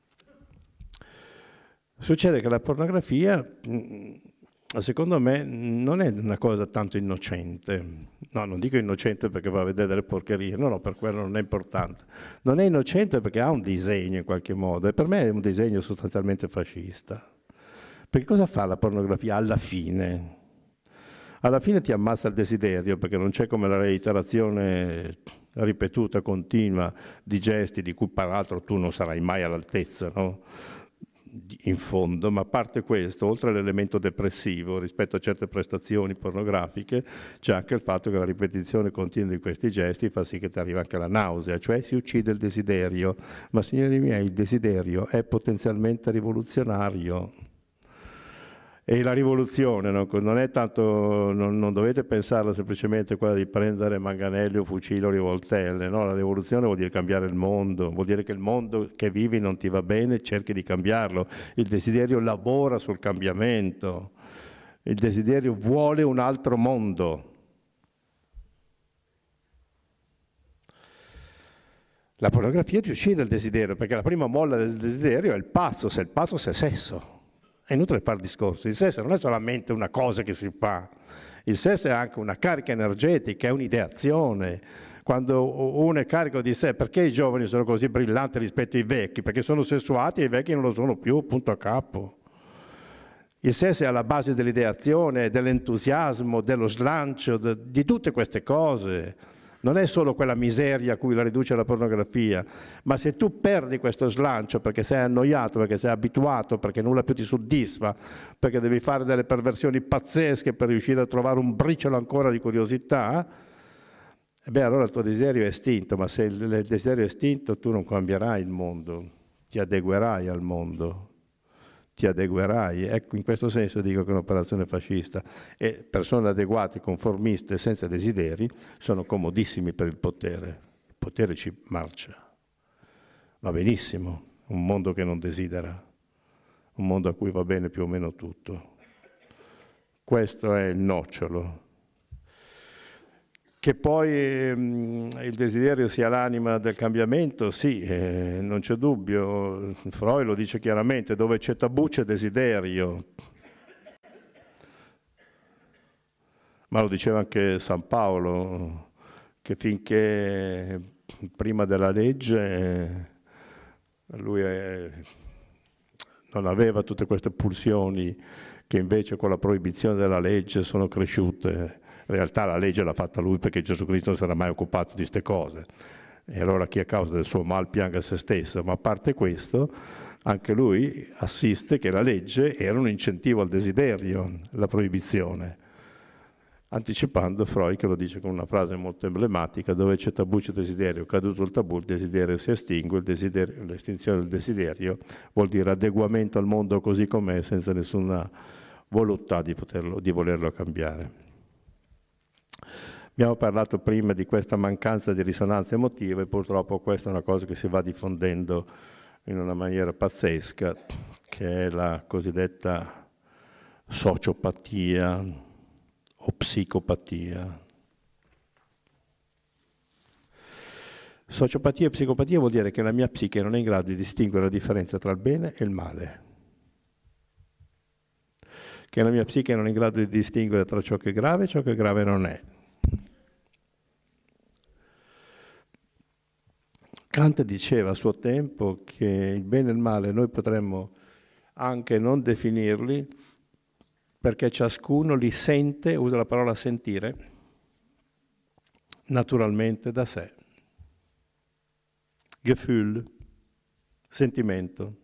Succede che la pornografia, secondo me, non è una cosa tanto innocente. No, non dico innocente perché va a vedere delle porcherie, no, no, per quello non è importante. Non è innocente perché ha un disegno in qualche modo, e per me è un disegno sostanzialmente fascista. Perché cosa fa la pornografia alla fine? Alla fine ti ammazza il desiderio, perché non c'è come la reiterazione ripetuta, continua, di gesti di cui peraltro tu non sarai mai all'altezza, no? In fondo, ma a parte questo, oltre all'elemento depressivo rispetto a certe prestazioni pornografiche, c'è anche il fatto che la ripetizione continua di questi gesti fa sì che ti arriva anche la nausea, cioè si uccide il desiderio. Ma signori miei, il desiderio è potenzialmente rivoluzionario. E la rivoluzione no? non è tanto, non, non dovete pensarla semplicemente quella di prendere manganelli o fucili o rivoltelle, no? La rivoluzione vuol dire cambiare il mondo, vuol dire che il mondo che vivi non ti va bene, cerchi di cambiarlo. Il desiderio lavora sul cambiamento, il desiderio vuole un altro mondo. La pornografia ti uccide il desiderio, perché la prima molla del desiderio è il passo, se il passo è sesso. È inutile fare discorsi, il sesso non è solamente una cosa che si fa, il sesso è anche una carica energetica, è un'ideazione. Quando uno è carico di sé, perché i giovani sono così brillanti rispetto ai vecchi? Perché sono sessuati e i vecchi non lo sono più, punto a capo. Il sesso è alla base dell'ideazione, dell'entusiasmo, dello slancio, de, di tutte queste cose. Non è solo quella miseria a cui la riduce la pornografia, ma se tu perdi questo slancio perché sei annoiato, perché sei abituato, perché nulla più ti soddisfa, perché devi fare delle perversioni pazzesche per riuscire a trovare un briciolo ancora di curiosità, e beh, allora il tuo desiderio è estinto, ma se il desiderio è estinto tu non cambierai il mondo, ti adeguerai al mondo. ti adeguerai. Ecco, in questo senso dico che è un'operazione fascista, e persone adeguate, conformiste, senza desideri, sono comodissimi per il potere. Il potere ci marcia. Va benissimo, un mondo che non desidera, un mondo a cui va bene più o meno tutto. Questo è il nocciolo. Che poi ehm, il desiderio sia l'anima del cambiamento, sì, eh, non c'è dubbio. Freud lo dice chiaramente, dove c'è tabù c'è desiderio. Ma lo diceva anche San Paolo, che finché prima della legge lui è, non aveva tutte queste pulsioni che invece con la proibizione della legge sono cresciute. In realtà la legge l'ha fatta lui perché Gesù Cristo non si era mai occupato di queste cose. E allora chi a causa del suo mal pianga se stesso. Ma a parte questo, anche lui assiste che la legge era un incentivo al desiderio, la proibizione. Anticipando Freud, che lo dice con una frase molto emblematica, dove c'è tabù c'è desiderio, caduto il tabù il desiderio si estingue, il desiderio, l'estinzione del desiderio vuol dire adeguamento al mondo così com'è, senza nessuna volontà di, poterlo, di volerlo cambiare. Abbiamo parlato prima di questa mancanza di risonanza emotiva e purtroppo questa è una cosa che si va diffondendo in una maniera pazzesca, che è la cosiddetta sociopatia o psicopatia. Sociopatia e psicopatia vuol dire che la mia psiche non è in grado di distinguere la differenza tra il bene e il male. Che la mia psiche non è in grado di distinguere tra ciò che è grave e ciò che grave non è. Kant diceva a suo tempo che il bene e il male noi potremmo anche non definirli perché ciascuno li sente, usa la parola sentire, naturalmente da sé. Gefühl, sentimento.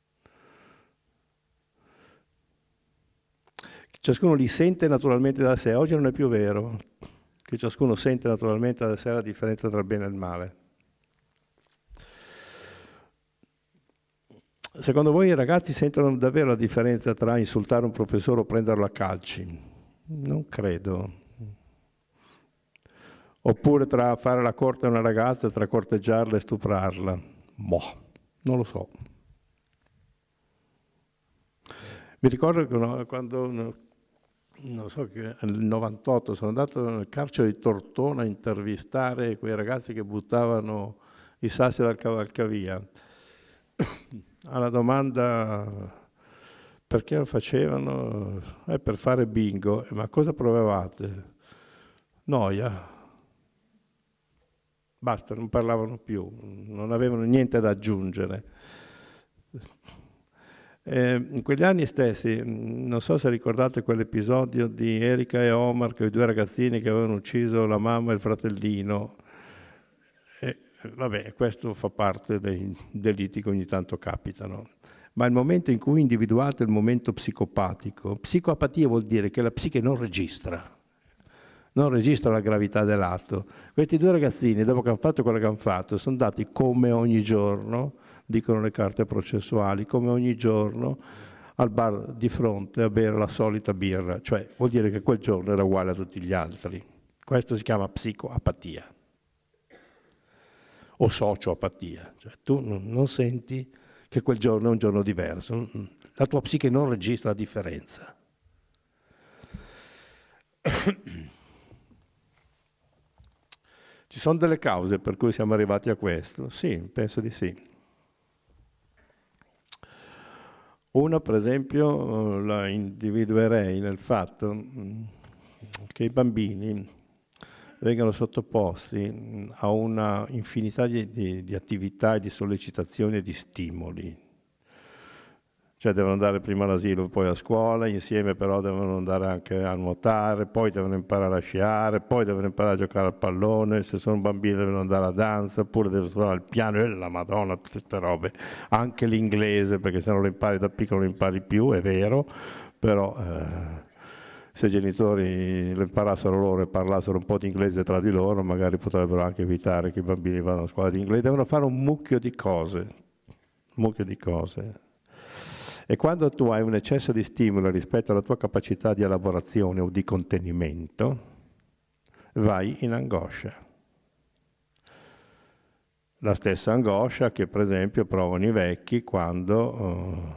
Ciascuno li sente naturalmente da sé. Oggi non è più vero che ciascuno sente naturalmente da sé la differenza tra il bene e il male. Secondo voi i ragazzi sentono davvero la differenza tra insultare un professore o prenderlo a calci? Non credo. Oppure tra fare la corte a una ragazza, tra corteggiarla e stuprarla? Boh, non lo so. Mi ricordo che quando, non so, che nel novantotto sono andato nel carcere di Tortona a intervistare quei ragazzi che buttavano i sassi dal cavalcavia. Alla domanda perché lo facevano, eh, per fare bingo, ma cosa provavate? Noia. Basta, non parlavano più, non avevano niente da aggiungere. Eh, in quegli anni stessi, non so se ricordate quell'episodio di Erika e Omar, quei due ragazzini che avevano ucciso la mamma e il fratellino. E, vabbè, questo fa parte dei delitti che ogni tanto capitano. Ma il momento in cui individuate il momento psicopatico, psicopatia vuol dire che la psiche non registra, non registra la gravità dell'atto. Questi due ragazzini, dopo che hanno fatto quello che hanno fatto, sono andati come ogni giorno, dicono le carte processuali, come ogni giorno, al bar di fronte a bere la solita birra, cioè vuol dire che quel giorno era uguale a tutti gli altri. Questo si chiama psicoapatia o socioapatia, cioè tu non senti che quel giorno è un giorno diverso, la tua psiche non registra la differenza. Ci sono delle cause per cui siamo arrivati a questo? Sì, penso di sì. Una, per esempio, la individuerei nel fatto che i bambini vengano sottoposti a una infinità di, di, di attività e di sollecitazioni e di stimoli. Cioè devono andare prima all'asilo, poi a scuola, insieme però devono andare anche a nuotare, poi devono imparare a sciare, poi devono imparare a giocare al pallone, se sono bambini devono andare a danza, oppure devono suonare il piano, e la Madonna, tutte queste robe. Anche l'inglese, perché se non lo impari da piccolo non impari più, è vero, però eh, se i genitori lo imparassero loro e parlassero un po' di inglese tra di loro, magari potrebbero anche evitare che i bambini vadano a scuola di inglese. Devono fare un mucchio di cose, un mucchio di cose. E quando tu hai un eccesso di stimolo rispetto alla tua capacità di elaborazione o di contenimento, vai in angoscia. La stessa angoscia che per esempio provano i vecchi quando, uh,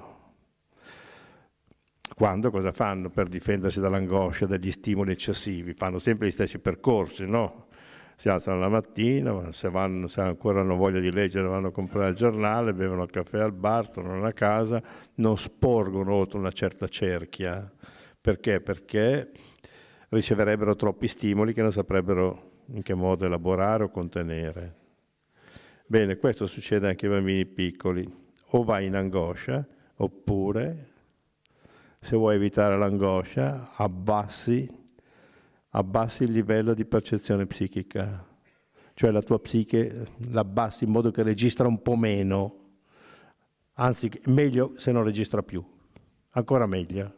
quando cosa fanno per difendersi dall'angoscia, dagli stimoli eccessivi? Fanno sempre gli stessi percorsi, no? Si alzano la mattina, se, vanno, se ancora hanno voglia di leggere vanno a comprare il giornale, bevono il caffè al bar, tornano a casa, non sporgono oltre una certa cerchia. Perché? Perché riceverebbero troppi stimoli che non saprebbero in che modo elaborare o contenere. Bene, questo succede anche ai bambini piccoli. O vai in angoscia, oppure, se vuoi evitare l'angoscia, abbassi abbassi il livello di percezione psichica, cioè la tua psiche l'abbassi in modo che registra un po' meno, anzi meglio se non registra più, ancora meglio.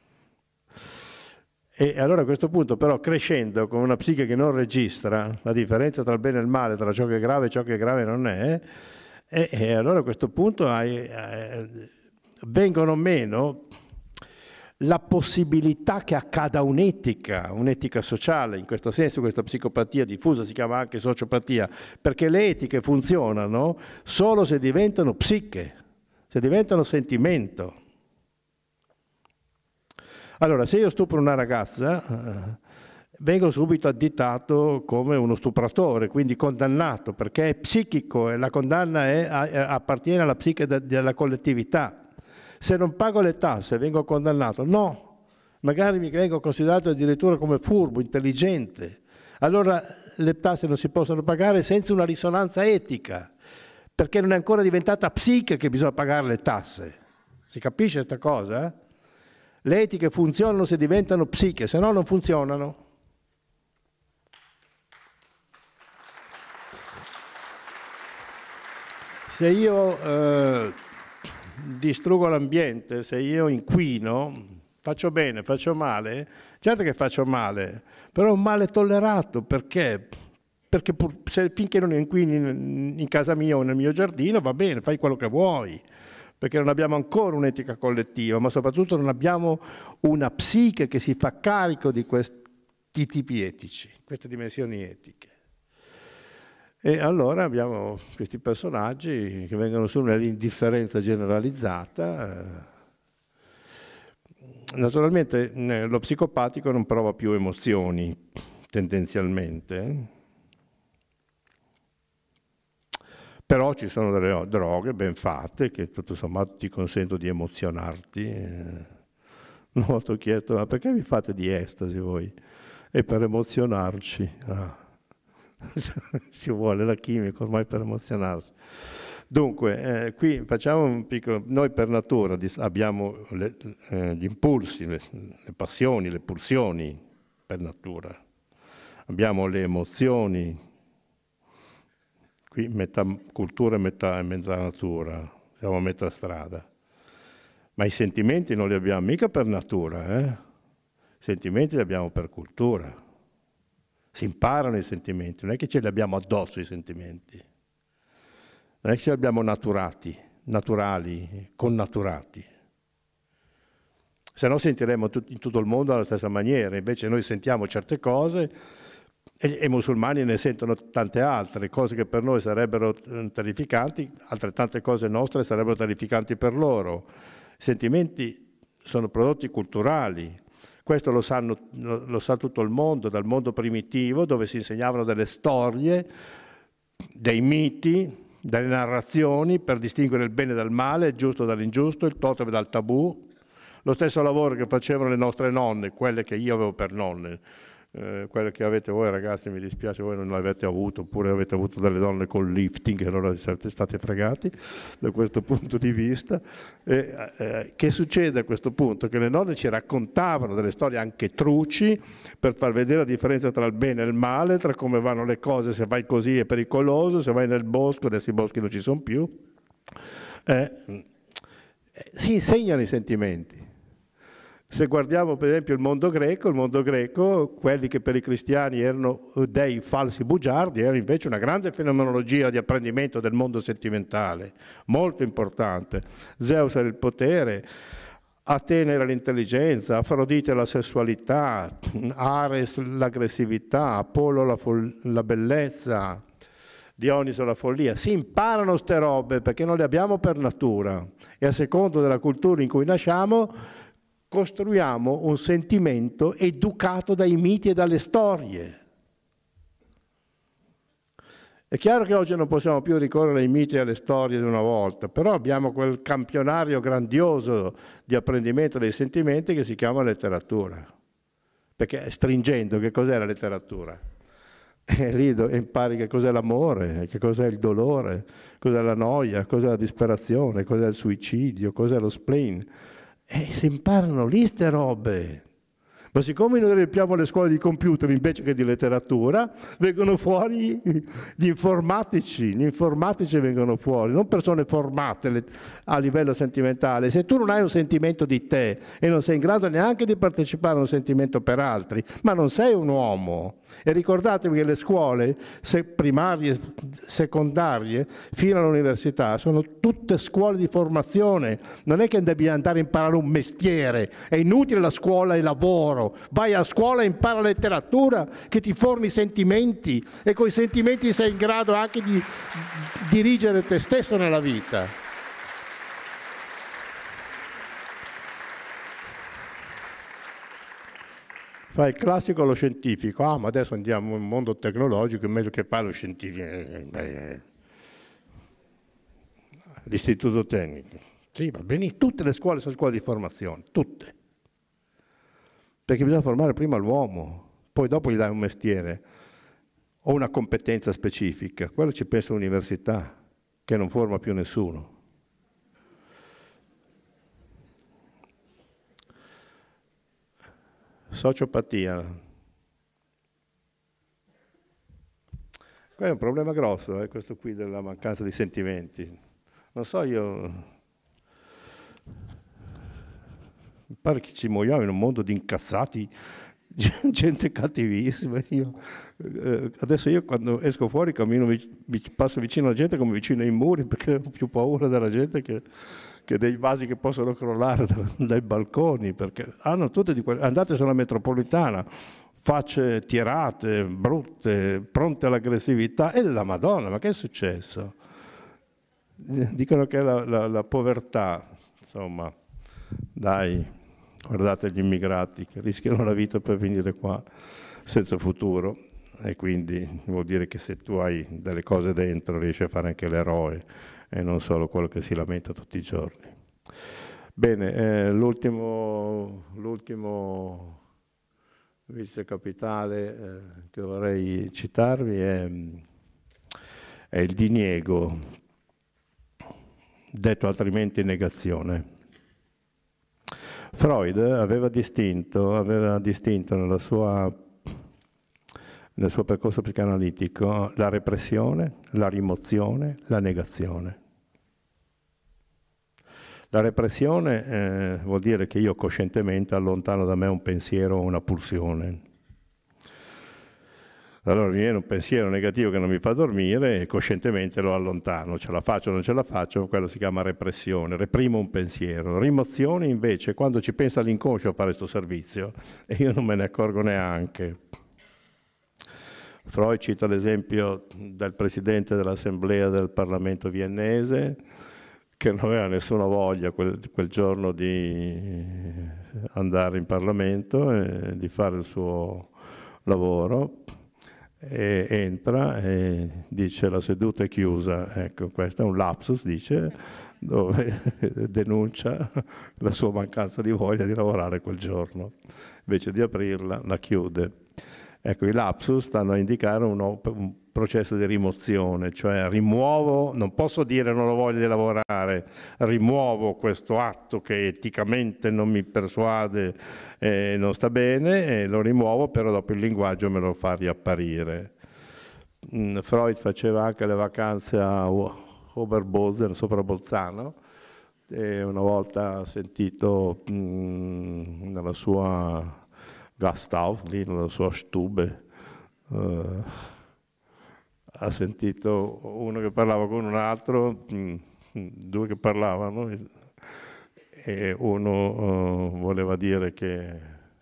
E allora a questo punto però crescendo con una psiche che non registra la differenza tra il bene e il male, tra ciò che è grave e ciò che grave non è, e, e allora a questo punto hai, eh, vengono meno la possibilità che accada un'etica, un'etica sociale, in questo senso questa psicopatia diffusa si chiama anche sociopatia, perché le etiche funzionano solo se diventano psiche, se diventano sentimento. Allora, se io stupro una ragazza, eh, vengo subito additato come uno stupratore, quindi condannato, perché è psichico e la condanna è, appartiene alla psiche de, della collettività. Se non pago le tasse vengo condannato? No, magari mi vengo considerato addirittura come furbo, intelligente. Allora le tasse non si possono pagare senza una risonanza etica, perché non è ancora diventata psiche che bisogna pagare le tasse. Si capisce questa cosa? Le etiche funzionano se diventano psiche, se no non funzionano. Se io eh, distruggo l'ambiente, se io inquino, faccio bene, faccio male, certo che faccio male, però è un male tollerato, perché? Perché pur, se, finché non inquini in, in casa mia o nel mio giardino va bene, fai quello che vuoi, perché non abbiamo ancora un'etica collettiva, ma soprattutto non abbiamo una psiche che si fa carico di questi tipi etici, queste dimensioni etiche. E allora abbiamo questi personaggi che vengono su nell'indifferenza generalizzata. Naturalmente lo psicopatico non prova più emozioni, tendenzialmente, però ci sono delle droghe ben fatte che tutto sommato ti consentono di emozionarti. Una volta ho chiesto, ma perché vi fate di estasi voi? E per emozionarci. Ah. Ci vuole la chimica ormai per emozionarsi. Dunque, eh, qui facciamo un piccolo... Noi per natura abbiamo le, eh, gli impulsi, le, le passioni, le pulsioni per natura. Abbiamo le emozioni, qui metà cultura e metà, metà natura, siamo a metà strada. Ma i sentimenti non li abbiamo mica per natura, eh? I sentimenti li abbiamo per cultura. Si imparano i sentimenti, non è che ce li abbiamo addosso i sentimenti, non è che ce li abbiamo naturati, naturali, connaturati. se no sentiremo tut- in tutto il mondo alla stessa maniera. Invece noi sentiamo certe cose e, e i musulmani ne sentono tante altre, cose che per noi sarebbero eh, terrificanti, altrettante cose nostre sarebbero terrificanti per loro. I sentimenti sono prodotti culturali. Questo lo, sanno, lo, lo sa tutto il mondo, dal mondo primitivo, dove si insegnavano delle storie, dei miti, delle narrazioni per distinguere il bene dal male, il giusto dall'ingiusto, il totem dal tabù. Lo stesso lavoro che facevano le nostre nonne, quelle che io avevo per nonne, eh, quelle che avete voi ragazzi, mi dispiace voi non l'avete avuto, oppure avete avuto delle donne col lifting e allora siete stati fregati da questo punto di vista. Eh, eh, che succede a questo punto? Che le nonne ci raccontavano delle storie anche truci per far vedere la differenza tra il bene e il male, tra come vanno le cose, se vai così è pericoloso, se vai nel bosco, adesso i boschi non ci sono più. Eh, eh, si insegnano i sentimenti. Se guardiamo per esempio il mondo greco, il mondo greco, quelli che per i cristiani erano dei falsi bugiardi, era invece una grande fenomenologia di apprendimento del mondo sentimentale, molto importante. Zeus era il potere, Atene era l'intelligenza, Afrodite la sessualità, Ares l'aggressività, Apollo la, la bellezza, Dioniso la follia. Si imparano ste robe perché non le abbiamo per natura e a secondo della cultura in cui nasciamo costruiamo un sentimento educato dai miti e dalle storie. È chiaro che oggi non possiamo più ricorrere ai miti e alle storie di una volta, però abbiamo quel campionario grandioso di apprendimento dei sentimenti che si chiama letteratura. Perché stringendo, che cos'è la letteratura? E lì impari che cos'è l'amore, che cos'è il dolore, cos'è la noia, cos'è la disperazione, cos'è il suicidio, cos'è lo spleen. E si imparano lì ste robe. Ma siccome noi riempiamo le scuole di computer invece che di letteratura, vengono fuori gli informatici, gli informatici vengono fuori, non persone formate a livello sentimentale. Se tu non hai un sentimento di te e non sei in grado neanche di partecipare a un sentimento per altri, ma non sei un uomo. E ricordatevi che le scuole se primarie, secondarie, fino all'università, sono tutte scuole di formazione. Non è che devi andare a imparare un mestiere, è inutile la scuola e il lavoro. Vai a scuola e impara letteratura che ti formi i sentimenti e con i sentimenti sei in grado anche di dirigere te stesso nella vita. Fai il classico allo scientifico, ah ma adesso andiamo in un mondo tecnologico, è meglio che fai lo scientifico. L'istituto tecnico. Sì, va bene, tutte le scuole sono scuole di formazione, tutte. Perché bisogna formare prima l'uomo, poi dopo gli dai un mestiere o una competenza specifica. Quello ci pensa l'università, che non forma più nessuno. Sociopatia. Questo è un problema grosso, eh, questo qui della mancanza di sentimenti. Non so, io... Mi pare che ci muoviamo in un mondo di incazzati, gente cattivissima. Io, eh, adesso io quando esco fuori cammino, vic- passo vicino alla gente come vicino ai muri perché ho più paura della gente che, che dei vasi che possono crollare da, dai balconi, perché hanno tutte di quelle... Andate sulla metropolitana, facce tirate, brutte, pronte all'aggressività. E la Madonna, ma che è successo? Dicono che è la, la, la povertà, insomma... Dai, guardate gli immigrati che rischiano la vita per venire qua senza futuro e quindi vuol dire che se tu hai delle cose dentro riesci a fare anche l'eroe e non solo quello che si lamenta tutti i giorni. Bene, eh, l'ultimo, l'ultimo vice capitale eh, che vorrei citarvi è, è il diniego, detto altrimenti negazione. Freud aveva distinto, aveva distinto nella sua, nel suo percorso psicanalitico la repressione, la rimozione, la negazione. La repressione eh, vuol dire che io coscientemente allontano da me un pensiero o una pulsione. Allora mi viene un pensiero negativo che non mi fa dormire e coscientemente lo allontano, ce la faccio o non ce la faccio, quello si chiama repressione, reprimo un pensiero. Rimozione invece, quando ci pensa l'inconscio a fare questo servizio, e io non me ne accorgo neanche. Freud cita l'esempio del presidente dell'assemblea del Parlamento viennese, che non aveva nessuna voglia quel, quel giorno di andare in Parlamento e di fare il suo lavoro. E entra e dice la seduta è chiusa, ecco, questo è un lapsus, dice, dove denuncia la sua mancanza di voglia di lavorare quel giorno, invece di aprirla la chiude. Ecco, i lapsus stanno a indicare un, un processo di rimozione, cioè rimuovo, non posso dire non ho voglia di lavorare, rimuovo questo atto che eticamente non mi persuade e non sta bene, e lo rimuovo, però dopo il linguaggio me lo fa riapparire. Mm, Freud faceva anche le vacanze a Oberbolzen, sopra Bolzano, e una volta ha sentito mm, nella sua Gasthaus, lì nella sua Stube, uh, ha sentito uno che parlava con un altro, mh, due che parlavano, e uno uh, voleva dire che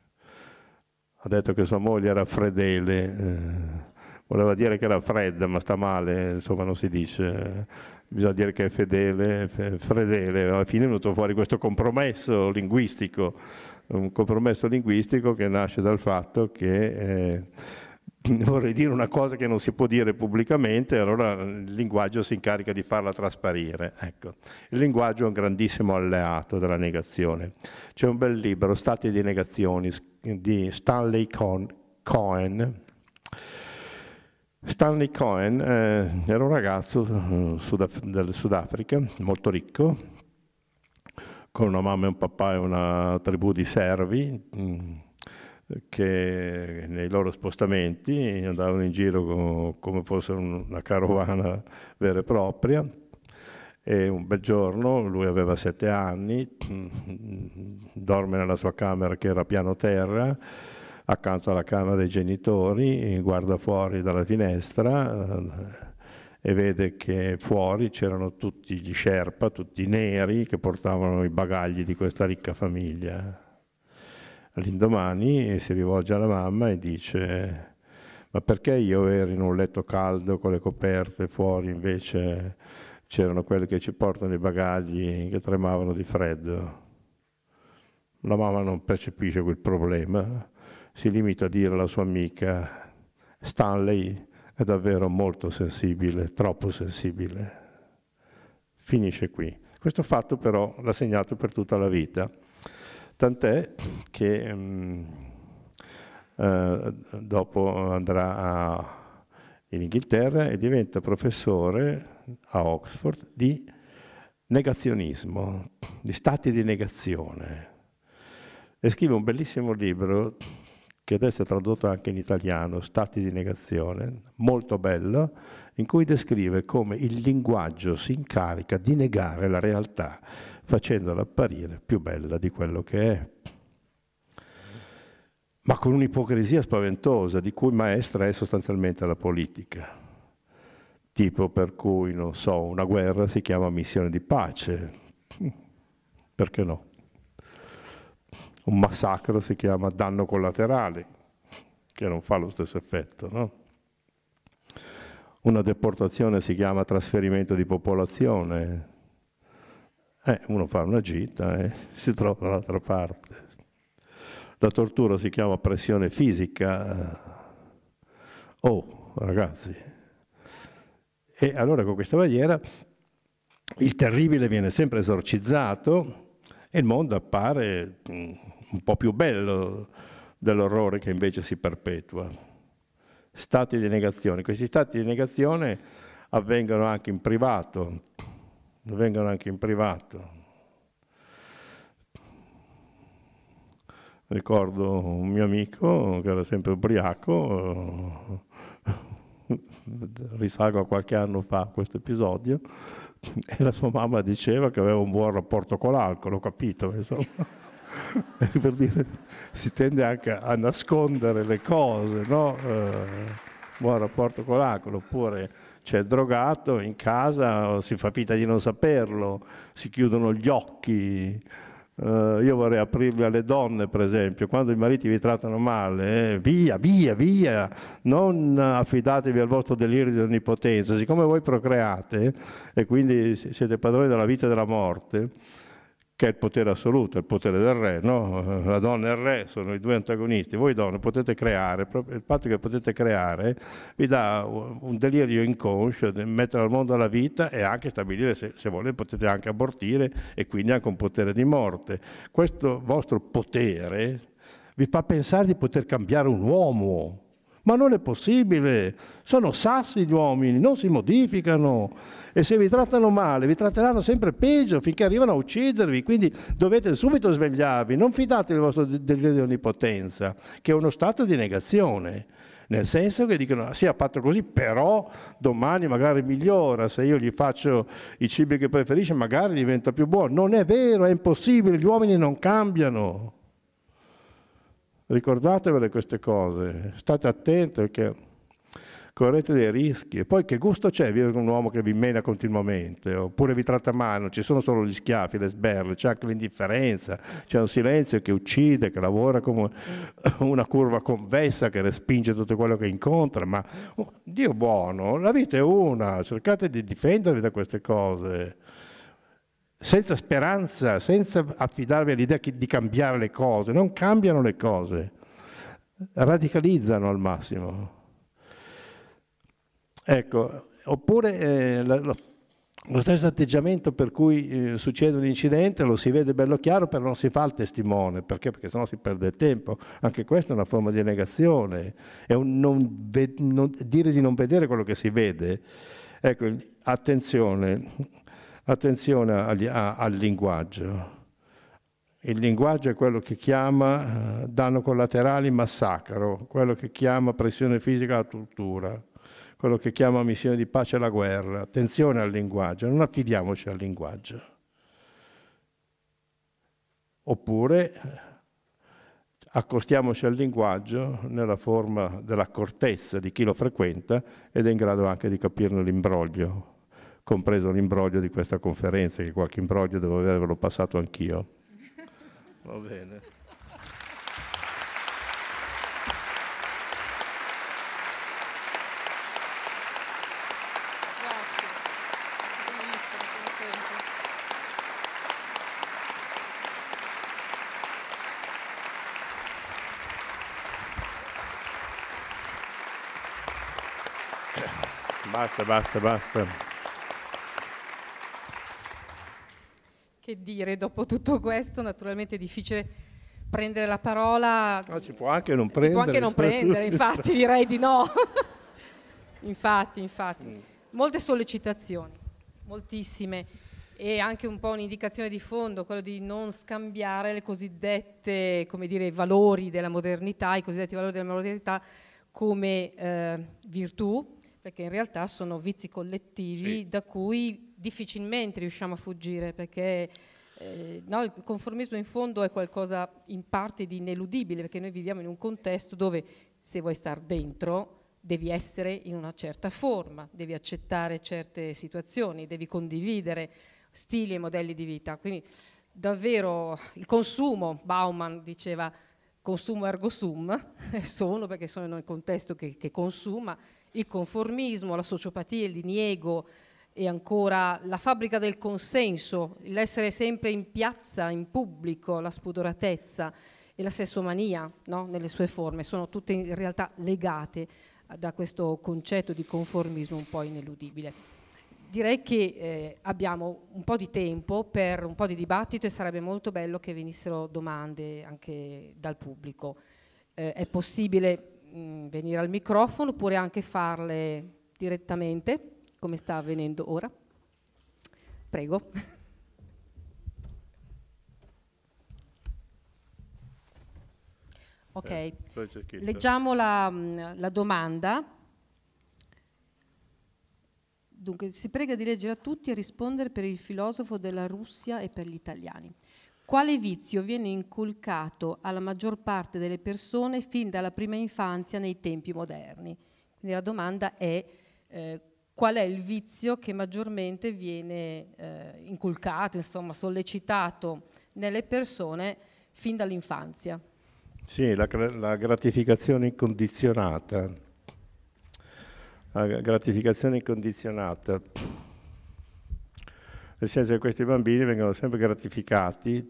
ha detto che sua moglie era fredele, eh, voleva dire che era fredda, ma sta male, insomma non si dice, bisogna dire che è fedele, fredele. Alla fine è venuto fuori questo compromesso linguistico, un compromesso linguistico che nasce dal fatto che eh, vorrei dire una cosa che non si può dire pubblicamente, allora il linguaggio si incarica di farla trasparire. Ecco. Il linguaggio è un grandissimo alleato della negazione. C'è un bel libro, Stati di negazioni, di Stanley Cohen. Stanley Cohen eh, era un ragazzo uh, Sudaf- del Sudafrica, molto ricco, con una mamma e un papà e una tribù di servi, mh, che nei loro spostamenti andavano in giro co- come fosse una carovana vera e propria. E un bel giorno, lui aveva sette anni, dorme nella sua camera che era piano terra, accanto alla camera dei genitori, guarda fuori dalla finestra eh, e vede che fuori c'erano tutti gli sherpa, tutti neri, che portavano i bagagli di questa ricca famiglia. All'indomani si rivolge alla mamma e dice: ma perché io ero in un letto caldo con le coperte, fuori invece c'erano quelli che ci portano i bagagli che tremavano di freddo? La mamma non percepisce quel problema, si limita a dire alla sua amica: Stanley è davvero molto sensibile, troppo sensibile. Finisce qui. Questo fatto però l'ha segnato per tutta la vita. Tant'è che um, uh, dopo andrà a, in Inghilterra e diventa professore a Oxford di negazionismo, di stati di negazione. E scrive un bellissimo libro che adesso è tradotto anche in italiano, Stati di negazione, molto bello, in cui descrive come il linguaggio si incarica di negare la realtà, facendola apparire più bella di quello che è. Ma con un'ipocrisia spaventosa, di cui maestra è sostanzialmente la politica. Tipo per cui, non so, una guerra si chiama missione di pace. Perché no? Un massacro si chiama danno collaterale, che non fa lo stesso effetto, no? Una deportazione si chiama trasferimento di popolazione. Eh, uno fa una gita e si trova dall'altra parte. La tortura si chiama pressione fisica. Oh, ragazzi. E allora con questa maniera il terribile viene sempre esorcizzato e il mondo appare un po' più bello dell'orrore che invece si perpetua. Stati di negazione. Questi stati di negazione avvengono anche in privato, avvengono anche in privato. Ricordo un mio amico che era sempre ubriaco, risalgo a qualche anno fa questo episodio, e la sua mamma diceva che aveva un buon rapporto con l'alcol, ho capito, insomma. Per dire, si tende anche a nascondere le cose, no? Eh, buon rapporto con l'alcol, oppure c'è drogato in casa, o si fa finta di non saperlo, si chiudono gli occhi. Uh, io vorrei aprirli alle donne, per esempio, quando i mariti vi trattano male, eh, via, via, via, non affidatevi al vostro delirio di onnipotenza. Siccome voi procreate e quindi siete padroni della vita e della morte, che è il potere assoluto, il potere del re, no? La donna e il re sono i due antagonisti. Voi donne potete creare, il fatto che potete creare vi dà un delirio inconscio di mettere al mondo la vita e anche stabilire, se, se volete, potete anche abortire e quindi anche un potere di morte. Questo vostro potere vi fa pensare di poter cambiare un uomo. Ma non è possibile, sono sassi gli uomini, non si modificano e se vi trattano male vi tratteranno sempre peggio finché arrivano a uccidervi, quindi dovete subito svegliarvi, non fidatevi del vostro delirio di onnipotenza, che è uno stato di negazione, nel senso che dicono sì, ha fatto così, però domani magari migliora, se io gli faccio i cibi che preferisce magari diventa più buono. Non è vero, è impossibile, gli uomini non cambiano. Ricordatevele queste cose, state attenti perché correte dei rischi. E poi che gusto c'è vivere con un uomo che vi mena continuamente, oppure vi tratta male? Non ci sono solo gli schiaffi, le sberle, c'è anche l'indifferenza, c'è un silenzio che uccide, che lavora come una curva convessa che respinge tutto quello che incontra. Ma oh, Dio buono, la vita è una, cercate di difendervi da queste cose. Senza speranza, senza affidarvi all'idea di cambiare le cose. Non cambiano le cose, radicalizzano al massimo. Ecco, oppure eh, lo, lo stesso atteggiamento per cui eh, succede un incidente, lo si vede bello chiaro, però non si fa il testimone. Perché? Perché sennò si perde il tempo. Anche questa è una forma di negazione. È un non ve- non, dire di non vedere quello che si vede. Ecco, attenzione. Attenzione agli, a, al linguaggio. Il linguaggio è quello che chiama eh, danno collaterali massacro, quello che chiama pressione fisica la tortura, quello che chiama missione di pace la guerra. Attenzione al linguaggio, non affidiamoci al linguaggio. Oppure accostiamoci al linguaggio nella forma dell'accortezza di chi lo frequenta ed è in grado anche di capirne l'imbroglio, compreso l'imbroglio di questa conferenza, che qualche imbroglio devo averlo passato anch'io. Va bene. Grazie. Benissimo, come sempre. Basta, basta, basta. Che dire, dopo tutto questo, naturalmente è difficile prendere la parola. No, si può anche non si prendere. può anche non prendere, infatti direi di no. infatti, infatti. Mm. Molte sollecitazioni, moltissime, e anche un po' un'indicazione di fondo, quello di non scambiare le cosiddette, come dire, valori della modernità, i cosiddetti valori della modernità come eh, virtù, perché in realtà sono vizi collettivi sì. da cui difficilmente riusciamo a fuggire, perché eh, no, il conformismo in fondo è qualcosa in parte di ineludibile, perché noi viviamo in un contesto dove se vuoi star dentro devi essere in una certa forma, devi accettare certe situazioni, devi condividere stili e modelli di vita. Quindi davvero il consumo, Bauman diceva consumo ergo sum, sono perché sono in un contesto che, che consuma, il conformismo, la sociopatia, il diniego e ancora la fabbrica del consenso, l'essere sempre in piazza, in pubblico, la spudoratezza e la sessomania, no? Nelle sue forme, sono tutte in realtà legate da questo concetto di conformismo un po' ineludibile. Direi che eh, abbiamo un po' di tempo per un po' di dibattito e sarebbe molto bello che venissero domande anche dal pubblico. Eh, è possibile mh, venire al microfono oppure anche farle direttamente, come sta avvenendo ora. Prego. Ok, eh, leggiamo la, la domanda. Dunque, si prega di leggere a tutti e rispondere per il filosofo della Russia e per gli italiani. Quale vizio viene inculcato alla maggior parte delle persone fin dalla prima infanzia nei tempi moderni? Quindi la domanda è eh, qual è il vizio che maggiormente viene eh, inculcato, insomma, sollecitato nelle persone fin dall'infanzia. Sì, la, la gratificazione incondizionata. La gratificazione incondizionata. Nel senso che questi bambini vengono sempre gratificati,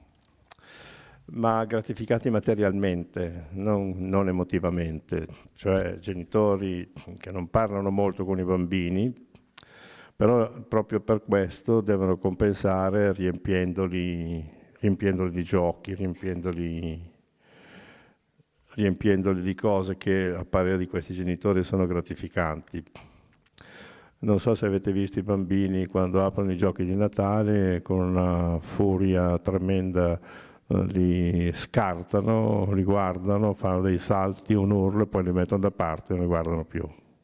ma gratificati materialmente, non, non emotivamente. Cioè genitori che non parlano molto con i bambini, però proprio per questo devono compensare riempiendoli, riempiendoli di giochi, riempiendoli, riempiendoli di cose che a parere di questi genitori sono gratificanti. Non so se avete visto i bambini quando aprono i giochi di Natale con una furia tremenda, eh, li scartano, li guardano, fanno dei salti, un urlo e poi li mettono da parte e non li guardano più.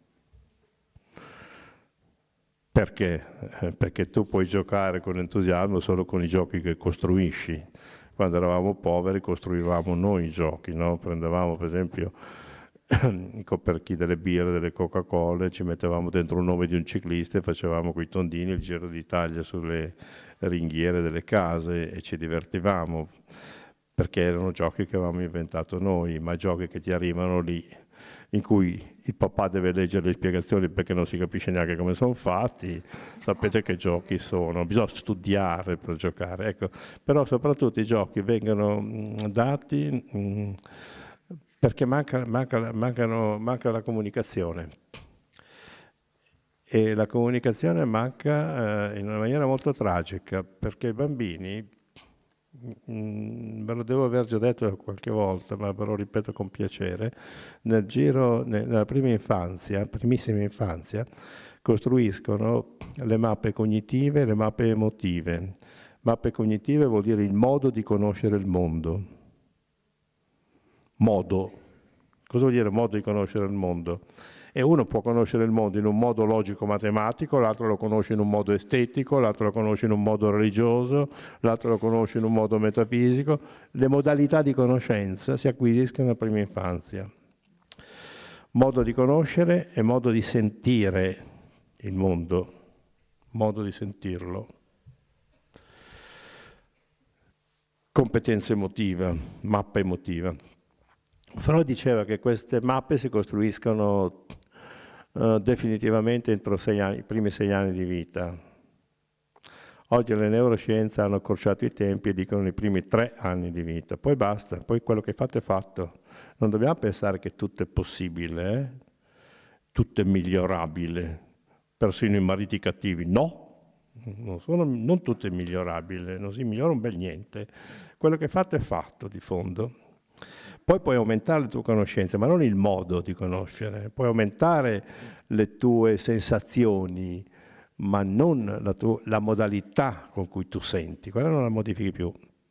Perché? Eh, perché tu puoi giocare con entusiasmo solo con i giochi che costruisci. Quando eravamo poveri costruivamo noi i giochi, no? Prendevamo per esempio i coperchi delle birre, delle Coca-Cola, ci mettevamo dentro il nome di un ciclista e facevamo quei tondini, il Giro d'Italia sulle ringhiere delle case e ci divertivamo, perché erano giochi che avevamo inventato noi, ma giochi che ti arrivano lì, in cui il papà deve leggere le spiegazioni perché non si capisce neanche come sono fatti, sapete che giochi sono, bisogna studiare per giocare, ecco. Però soprattutto i giochi vengono mh, dati mh, perché manca, manca, mancano, manca la comunicazione. E la comunicazione manca eh, in una maniera molto tragica, perché i bambini, mh, ve lo devo aver già detto qualche volta, ma ve lo ripeto con piacere, nel giro, nella prima infanzia, primissima infanzia, costruiscono le mappe cognitive e le mappe emotive. Mappe cognitive vuol dire il modo di conoscere il mondo. Modo. Cosa vuol dire modo di conoscere il mondo? E uno può conoscere il mondo in un modo logico-matematico, l'altro lo conosce in un modo estetico, l'altro lo conosce in un modo religioso, l'altro lo conosce in un modo metafisico. Le modalità di conoscenza si acquisiscono nella prima infanzia. Modo di conoscere e modo di sentire il mondo, modo di sentirlo. Competenza emotiva, mappa emotiva. Freud diceva che queste mappe si costruiscono uh, definitivamente entro sei anni, i primi sei anni di vita. Oggi le neuroscienze hanno accorciato i tempi e dicono i primi tre anni di vita, poi basta, poi quello che è fatto è fatto. Non dobbiamo pensare che tutto è possibile, eh? Tutto è migliorabile, persino i mariti cattivi, no, non, sono, non tutto è migliorabile, non si migliora un bel niente. Quello che è fatto è fatto, di fondo. Poi puoi aumentare le tue conoscenze, ma non il modo di conoscere, puoi aumentare le tue sensazioni, ma non la, tua, la modalità con cui tu senti, quella non la modifichi più.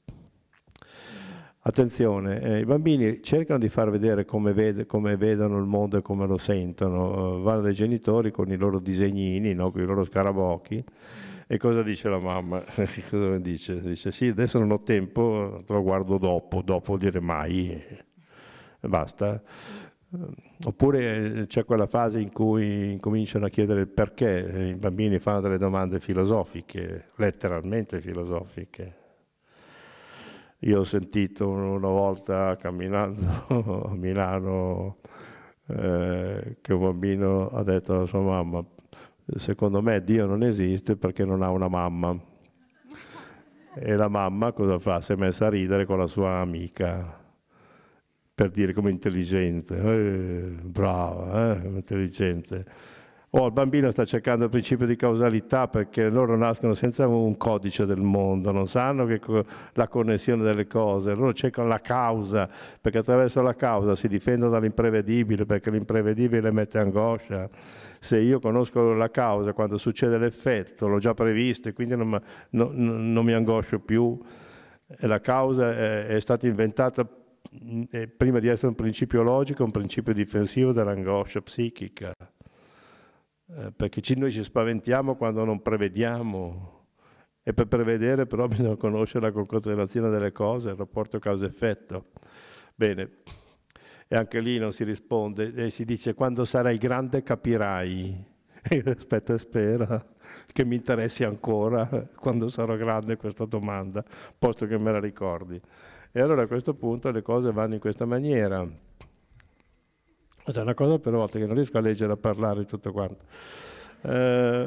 Attenzione, eh, i bambini cercano di far vedere come, vede, come vedono il mondo e come lo sentono, uh, vanno dai genitori con i loro disegnini, no? Con i loro scarabocchi, e cosa dice la mamma? Cosa dice? Dice sì, adesso non ho tempo, te lo guardo dopo, dopo vuol dire mai, e basta. Oppure c'è quella fase in cui cominciano a chiedere il perché, i bambini fanno delle domande filosofiche, letteralmente filosofiche. Io ho sentito una volta camminando a Milano eh, che un bambino ha detto alla sua mamma: secondo me Dio non esiste perché non ha una mamma. E la mamma cosa fa? Si è messa a ridere con la sua amica per dire come intelligente, eh, brava, eh, intelligente. Oh, il bambino sta cercando il principio di causalità perché loro nascono senza un codice del mondo, non sanno che co- la connessione delle cose, loro cercano la causa perché attraverso la causa si difendono dall'imprevedibile, perché l'imprevedibile mette angoscia. Se io conosco la causa, quando succede l'effetto, l'ho già previsto e quindi non, ma, no, no, non mi angoscio più. E la causa è, è stata inventata eh, prima di essere un principio logico, un principio difensivo dell'angoscia psichica. Eh, perché ci, noi ci spaventiamo quando non prevediamo, e per prevedere però bisogna conoscere la concatenazione delle cose, il rapporto causa-effetto. Bene, e anche lì non si risponde, e si dice quando sarai grande capirai. E aspetta e spera che mi interessi ancora quando sarò grande questa domanda, posto che me la ricordi. E allora a questo punto le cose vanno in questa maniera. C'è una cosa per volta che non riesco a leggere, a parlare tutto quanto. Eh...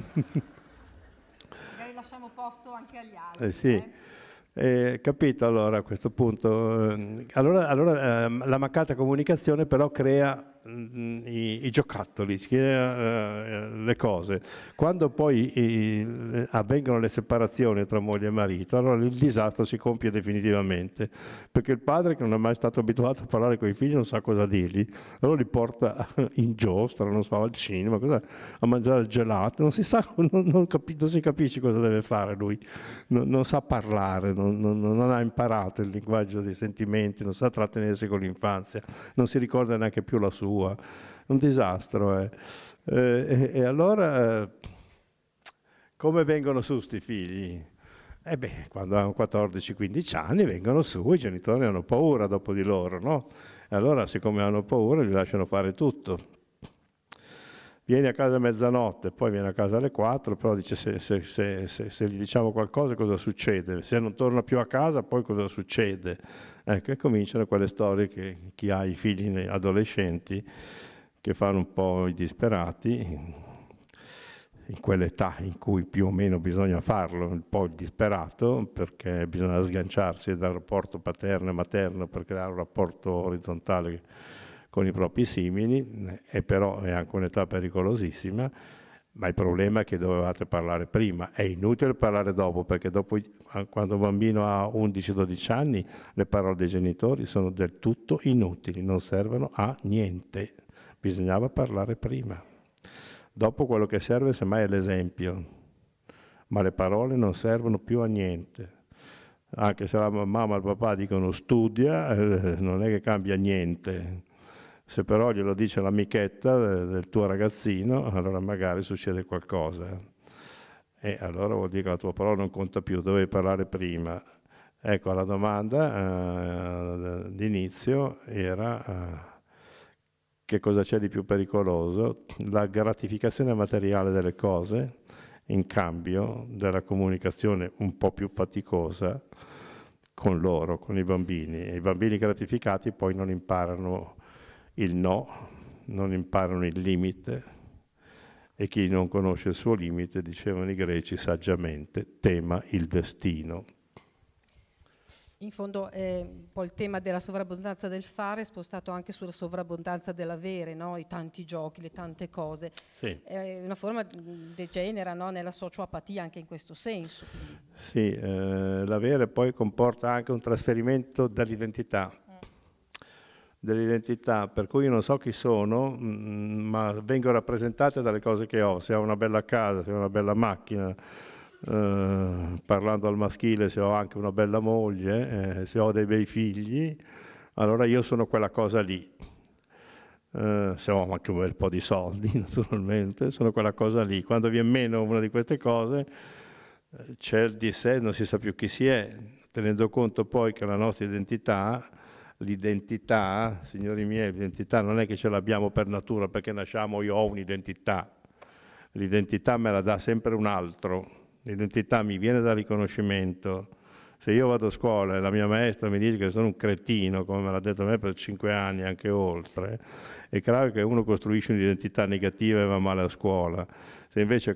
Magari lasciamo posto anche agli altri. Eh sì. Eh? Eh, capito allora a questo punto? Eh, allora, allora eh, la mancata comunicazione però crea mh, i, i giocattoli, crea eh, le cose. Quando poi eh, avvengono le separazioni tra moglie e marito, allora il disastro si compie definitivamente, perché il padre, che non è mai stato abituato a parlare con i figli, non sa cosa dirgli, allora li porta in giostra, non so, al cinema, cosa, a mangiare il gelato, non si sa, non, non, capi, non si capisce cosa deve fare lui, non, non sa parlare, non Non, non ha imparato il linguaggio dei sentimenti, non sa trattenersi con l'infanzia, non si ricorda neanche più la sua. Un disastro. Eh. Eh, e, e allora eh, come vengono su sti figli? Eh beh, quando hanno quattordici quindici anni vengono su, i genitori hanno paura dopo di loro, no? E allora siccome hanno paura li lasciano fare tutto. Vieni a casa a mezzanotte, poi viene a casa alle quattro, però dice se, se, se, se, se gli diciamo qualcosa cosa succede? Se non torna più a casa poi cosa succede? Ecco, e cominciano quelle storie che chi ha i figli adolescenti che fanno un po' i disperati, in quell'età in cui più o meno bisogna farlo, un po' il disperato, perché bisogna sganciarsi dal rapporto paterno e materno per creare un rapporto orizzontale con i propri simili, e però è anche un'età pericolosissima, ma il problema è che dovevate parlare prima. È inutile parlare dopo, perché dopo, quando un bambino ha undici dodici anni, le parole dei genitori sono del tutto inutili, non servono a niente. Bisognava parlare prima. Dopo quello che serve semmai è l'esempio, ma le parole non servono più a niente. Anche se la mamma e il papà dicono studia, eh, non è che cambia niente. Se però glielo dice l'amichetta del tuo ragazzino, allora magari succede qualcosa. E allora vuol dire che la tua parola non conta più, dovevi parlare prima. Ecco, la domanda eh, d'inizio era eh, che cosa c'è di più pericoloso? La gratificazione materiale delle cose in cambio della comunicazione un po' più faticosa con loro, con i bambini. E i bambini gratificati poi non imparano il no, non imparano il limite, e chi non conosce il suo limite, dicevano i greci saggiamente, tema il destino. In fondo è un po' il tema della sovrabbondanza del fare spostato anche sulla sovrabbondanza dell'avere, no? I tanti giochi, le tante cose. Sì. È una forma degenera, no? Nella sociopatia anche in questo senso. Sì, eh, l'avere poi comporta anche un trasferimento dell'identità. dell'identità, per cui io non so chi sono, mh, ma vengo rappresentate dalle cose che ho. Se ho una bella casa, se ho una bella macchina, eh, parlando al maschile, se ho anche una bella moglie, eh, se ho dei bei figli, allora io sono quella cosa lì. Eh, se ho anche un bel po' di soldi, naturalmente, sono quella cosa lì. Quando viene meno una di queste cose, eh, c'è il di sé, non si sa più chi si è, tenendo conto poi che la nostra identità, l'identità, signori miei, l'identità non è che ce l'abbiamo per natura, perché nasciamo, io ho un'identità, l'identità me la dà sempre un altro, l'identità mi viene dal riconoscimento. Se io vado a scuola e la mia maestra mi dice che sono un cretino, come me l'ha detto a me per cinque anni, anche oltre, è chiaro che uno costruisce un'identità negativa e va male a scuola. Se invece è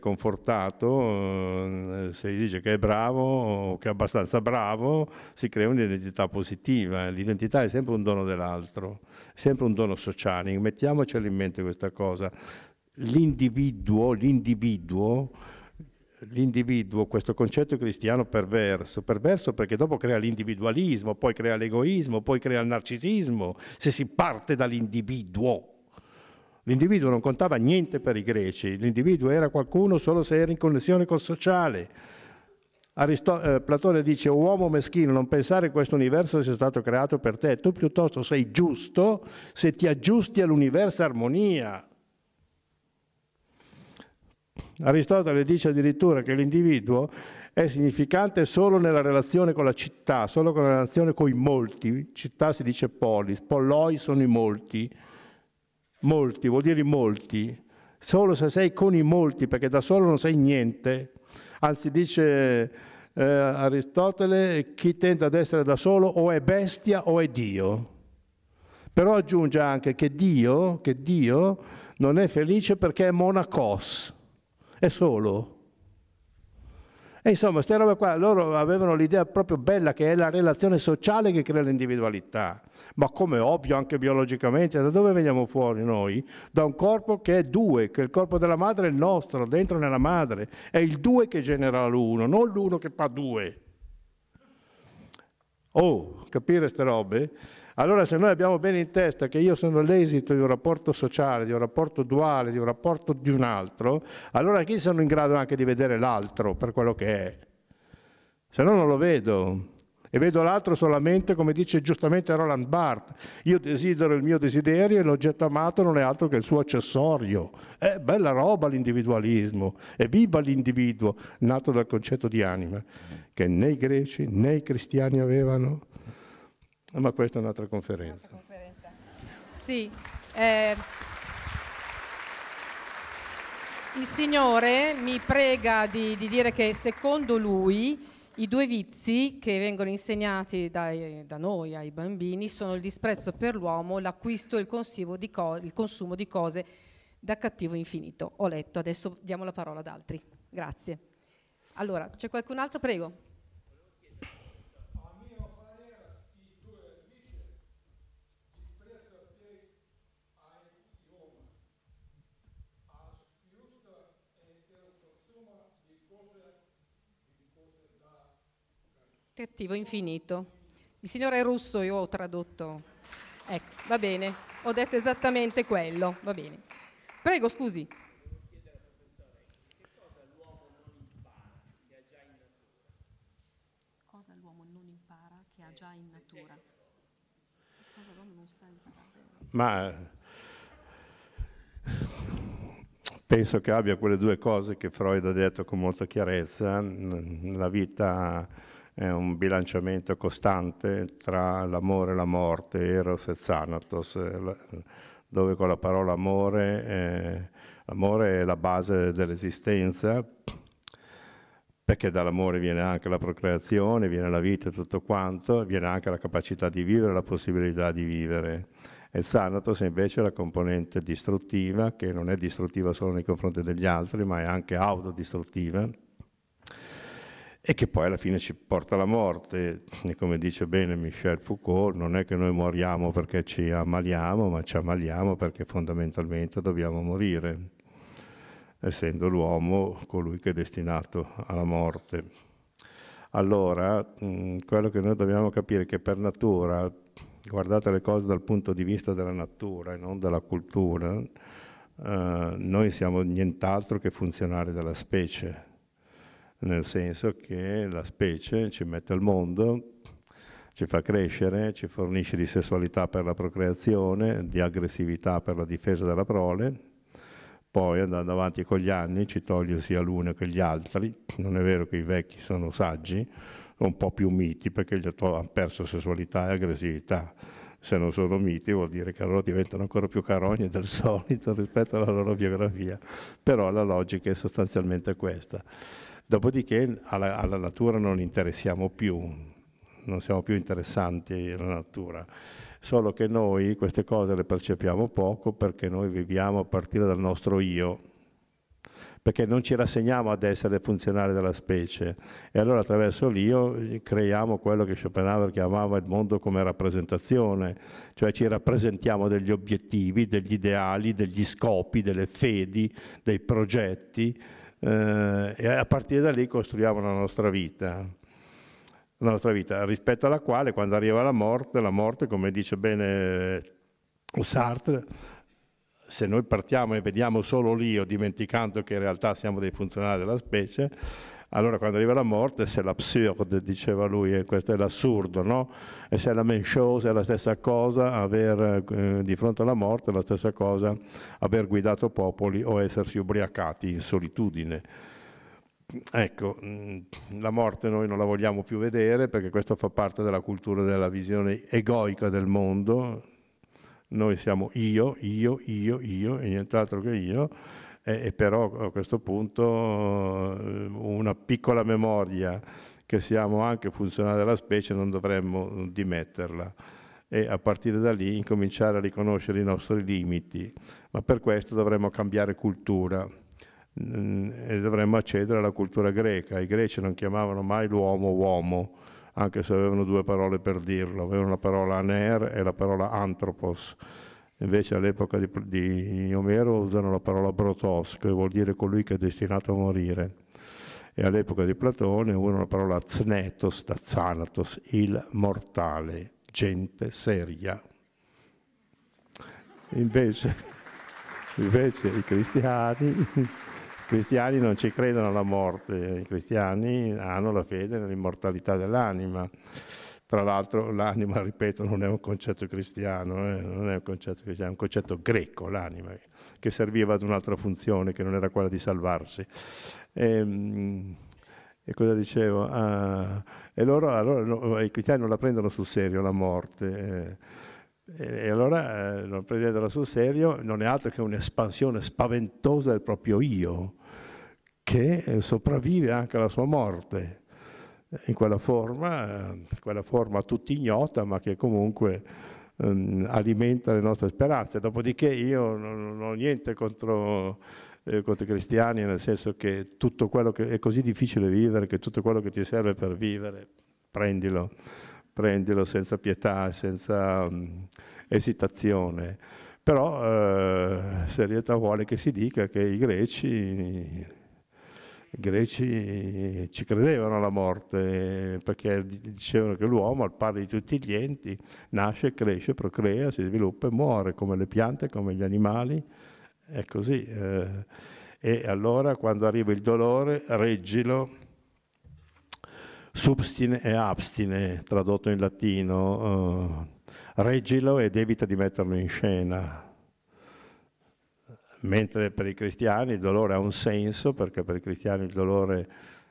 confortato, se gli dice che è bravo o che è abbastanza bravo, si crea un'identità positiva. L'identità è sempre un dono dell'altro, è sempre un dono sociale. Mettiamocelo in mente questa cosa. L'individuo, l'individuo, l'individuo, questo concetto cristiano perverso, perverso perché dopo crea l'individualismo, poi crea l'egoismo, poi crea il narcisismo, se si parte dall'individuo. L'individuo non contava niente per i greci, l'individuo era qualcuno solo se era in connessione col sociale. Aristo- eh, Platone dice: uomo meschino, non pensare che questo universo sia stato creato per te, tu piuttosto sei giusto se ti aggiusti all'universo armonia. Aristotele dice addirittura che l'individuo è è significante solo nella relazione con la città, solo con la relazione con i molti. Città si dice polis, polloi sono i molti. Molti vuol dire i molti. Solo se sei con i molti, perché da solo non sei niente. Anzi, dice eh, Aristotele, chi tende ad essere da solo o è bestia o è Dio. Però aggiunge anche che Dio, che Dio non è felice perché è monacos, è solo. E insomma, queste robe qua, loro avevano l'idea proprio bella che è la relazione sociale che crea l'individualità. Ma come ovvio anche biologicamente, da dove veniamo fuori noi? Da un corpo che è due, che il corpo della madre è il nostro, dentro nella madre. È il due che genera l'uno, non l'uno che fa due. Oh, capire queste robe? Allora se noi abbiamo bene in testa che io sono l'esito di un rapporto sociale, di un rapporto duale, di un rapporto di un altro, allora anche io sono in grado anche di vedere l'altro per quello che è. Se no non lo vedo. E vedo l'altro solamente, come dice giustamente Roland Barthes, io desidero il mio desiderio e l'oggetto amato non è altro che il suo accessorio. È bella roba l'individualismo, e viva l'individuo, nato dal concetto di anima, che né i greci né i cristiani avevano. Ma questa è un'altra conferenza. Un'altra conferenza. Sì, eh, il Signore mi prega di, di dire che secondo Lui i due vizi che vengono insegnati dai, da noi ai bambini sono il disprezzo per l'uomo, l'acquisto e il consumo, di co- il consumo di cose da cattivo infinito. Ho letto, adesso diamo la parola ad altri. Grazie. Allora, c'è qualcun altro? Prego. Cattivo infinito. Il signore Russo, io ho tradotto. Ecco, va bene, ho detto esattamente quello, va bene. Prego, scusi. Cosa l'uomo non impara che ha già in natura? Cosa l'uomo non sta imparando? Ma penso che abbia quelle due cose che Freud ha detto con molta chiarezza. La vita è un bilanciamento costante tra l'amore e la morte, Eros e Thanatos, dove con la parola amore, eh, l'amore è la base dell'esistenza, perché dall'amore viene anche la procreazione, viene la vita e tutto quanto, viene anche la capacità di vivere, la possibilità di vivere. E Thanatos è invece la componente distruttiva, che non è distruttiva solo nei confronti degli altri, ma è anche autodistruttiva, e che poi alla fine ci porta alla morte. E come dice bene Michel Foucault, non è che noi moriamo perché ci ammaliamo, ma ci ammaliamo perché fondamentalmente dobbiamo morire, essendo l'uomo colui che è destinato alla morte. Allora, mh, quello che noi dobbiamo capire è che per natura, guardate le cose dal punto di vista della natura e non della cultura, eh, noi siamo nient'altro che funzionari della specie, nel senso che la specie ci mette al mondo, ci fa crescere, ci fornisce di sessualità per la procreazione, di aggressività per la difesa della prole, poi andando avanti con gli anni ci toglie sia l'uno che gli altri. Non è vero che i vecchi sono saggi, un po' più miti, perché gli hanno perso sessualità e aggressività. Se non sono miti vuol dire che loro diventano ancora più carogne del solito rispetto alla loro biografia, però la logica è sostanzialmente questa. Dopodiché alla, alla natura non interessiamo più, non siamo più interessanti alla natura, solo che noi queste cose le percepiamo poco perché noi viviamo a partire dal nostro io, perché non ci rassegniamo ad essere funzionari della specie, e allora attraverso l'io creiamo quello che Schopenhauer chiamava il mondo come rappresentazione, cioè ci rappresentiamo degli obiettivi, degli ideali, degli scopi, delle fedi, dei progetti, eh, e a partire da lì costruiamo la nostra vita. La nostra vita, rispetto alla quale quando arriva la morte, la morte, come dice bene Sartre, se noi partiamo e vediamo solo l'io, dimenticando che in realtà siamo dei funzionari della specie, allora quando arriva la morte, c'est l'absurde, diceva lui, e questo è l'assurdo, no? E se la même chose è la stessa cosa, aver eh, di fronte alla morte è la stessa cosa, aver guidato popoli o essersi ubriacati in solitudine. ecco, la morte noi non la vogliamo più vedere perché questo fa parte della cultura della visione egoica del mondo. Noi siamo io, io, io, io e nient'altro che io, e, e però a questo punto una piccola memoria che siamo anche funzionali della specie non dovremmo dimetterla e a partire da lì incominciare a riconoscere i nostri limiti, ma per questo dovremmo cambiare cultura. E dovremmo accedere alla cultura greca. I greci non chiamavano mai l'uomo uomo, anche se avevano due parole per dirlo, avevano la parola aner e la parola anthropos. Invece all'epoca di, di Omero usano la parola brotos, che vuol dire colui che è destinato a morire, e all'epoca di Platone usano la parola znetos, da zanatos, il mortale, gente seria. Invece, invece i cristiani I cristiani non ci credono alla morte, i cristiani hanno la fede nell'immortalità dell'anima. Tra l'altro l'anima, ripeto, non è un concetto cristiano, eh? non è un concetto cristiano, è un concetto greco, l'anima, che serviva ad un'altra funzione che non era quella di salvarsi. E, e cosa dicevo? Ah, e loro, allora no, i cristiani non la prendono sul serio la morte. Eh, E allora, eh, non prendendola sul serio, non è altro che un'espansione spaventosa del proprio io, che sopravvive anche alla sua morte, in quella forma, eh, quella forma a tutti ignota, ma che comunque ehm, alimenta le nostre speranze. Dopodiché io non, non ho niente contro, eh, contro i cristiani, nel senso che tutto quello che è così difficile vivere, che tutto quello che ti serve per vivere, prendilo. prendilo senza pietà, senza um, esitazione. Però eh, serietà vuole che si dica che i greci, i greci ci credevano alla morte, perché dicevano che l'uomo, al pari di tutti gli enti, nasce, cresce, procrea, si sviluppa e muore, come le piante, come gli animali, è così. Eh. E allora quando arriva il dolore, reggilo, substine e abstine, tradotto in latino, uh, reggilo ed evita di metterlo in scena. Mentre per i cristiani il dolore ha un senso, perché per i cristiani il dolore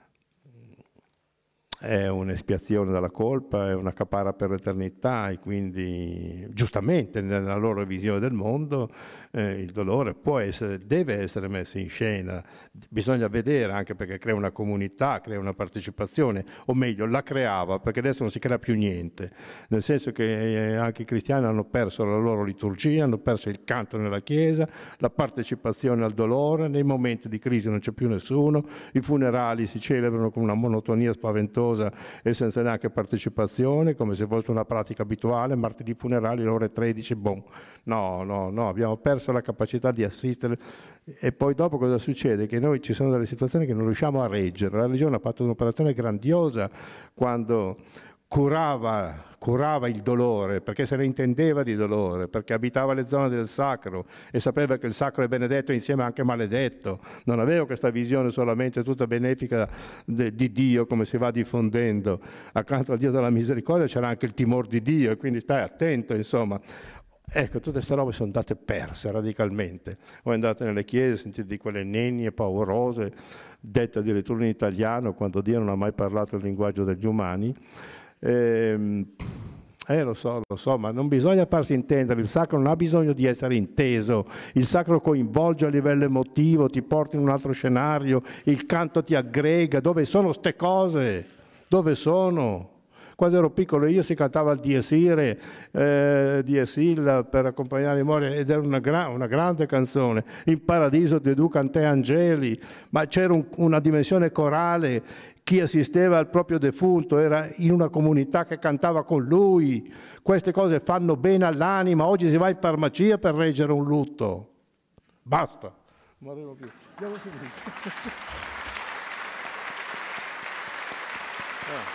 è un'espiazione dalla colpa, è una capara per l'eternità, e quindi giustamente nella loro visione del mondo eh, il dolore può essere, deve essere messo in scena, bisogna vedere, anche perché crea una comunità, crea una partecipazione, o meglio la creava, perché adesso non si crea più niente, nel senso che eh, anche i cristiani hanno perso la loro liturgia, hanno perso il canto nella chiesa, la partecipazione al dolore, nei momenti di crisi non c'è più nessuno, i funerali si celebrano con una monotonia spaventosa e senza neanche partecipazione, come se fosse una pratica abituale, martedì funerali alle ore tredici, boom. No, no, no, abbiamo perso la capacità di assistere. E poi dopo cosa succede? Che noi ci sono delle situazioni che non riusciamo a reggere. La religione ha fatto un'operazione grandiosa quando curava, curava il dolore, perché se ne intendeva di dolore, perché abitava le zone del sacro e sapeva che il sacro è benedetto e insieme anche maledetto. Non aveva questa visione solamente tutta benefica de, di Dio, come si va diffondendo. Accanto al Dio della misericordia c'era anche il timore di Dio, e quindi stai attento, insomma. Ecco, tutte queste robe sono andate perse radicalmente. Voi andate nelle chiese, sentite di quelle nenie paurose, dette addirittura in italiano, quando Dio non ha mai parlato il linguaggio degli umani. Eh, eh, lo so, lo so, ma non bisogna farsi intendere, il sacro non ha bisogno di essere inteso, il sacro coinvolge a livello emotivo, ti porta in un altro scenario, il canto ti aggrega. Dove sono ste cose? Dove sono? Quando ero piccolo io si cantava il Dies Irae, eh, Dies Illa per accompagnare la memoria, ed era una, gra- una grande canzone. In paradiso deducant te angeli, ma c'era un, una dimensione corale. Chi assisteva al proprio defunto era in una comunità che cantava con lui. Queste cose fanno bene all'anima. Oggi si va in farmacia per reggere un lutto. Basta. Non arrivo più. Andiamo subito. Ah.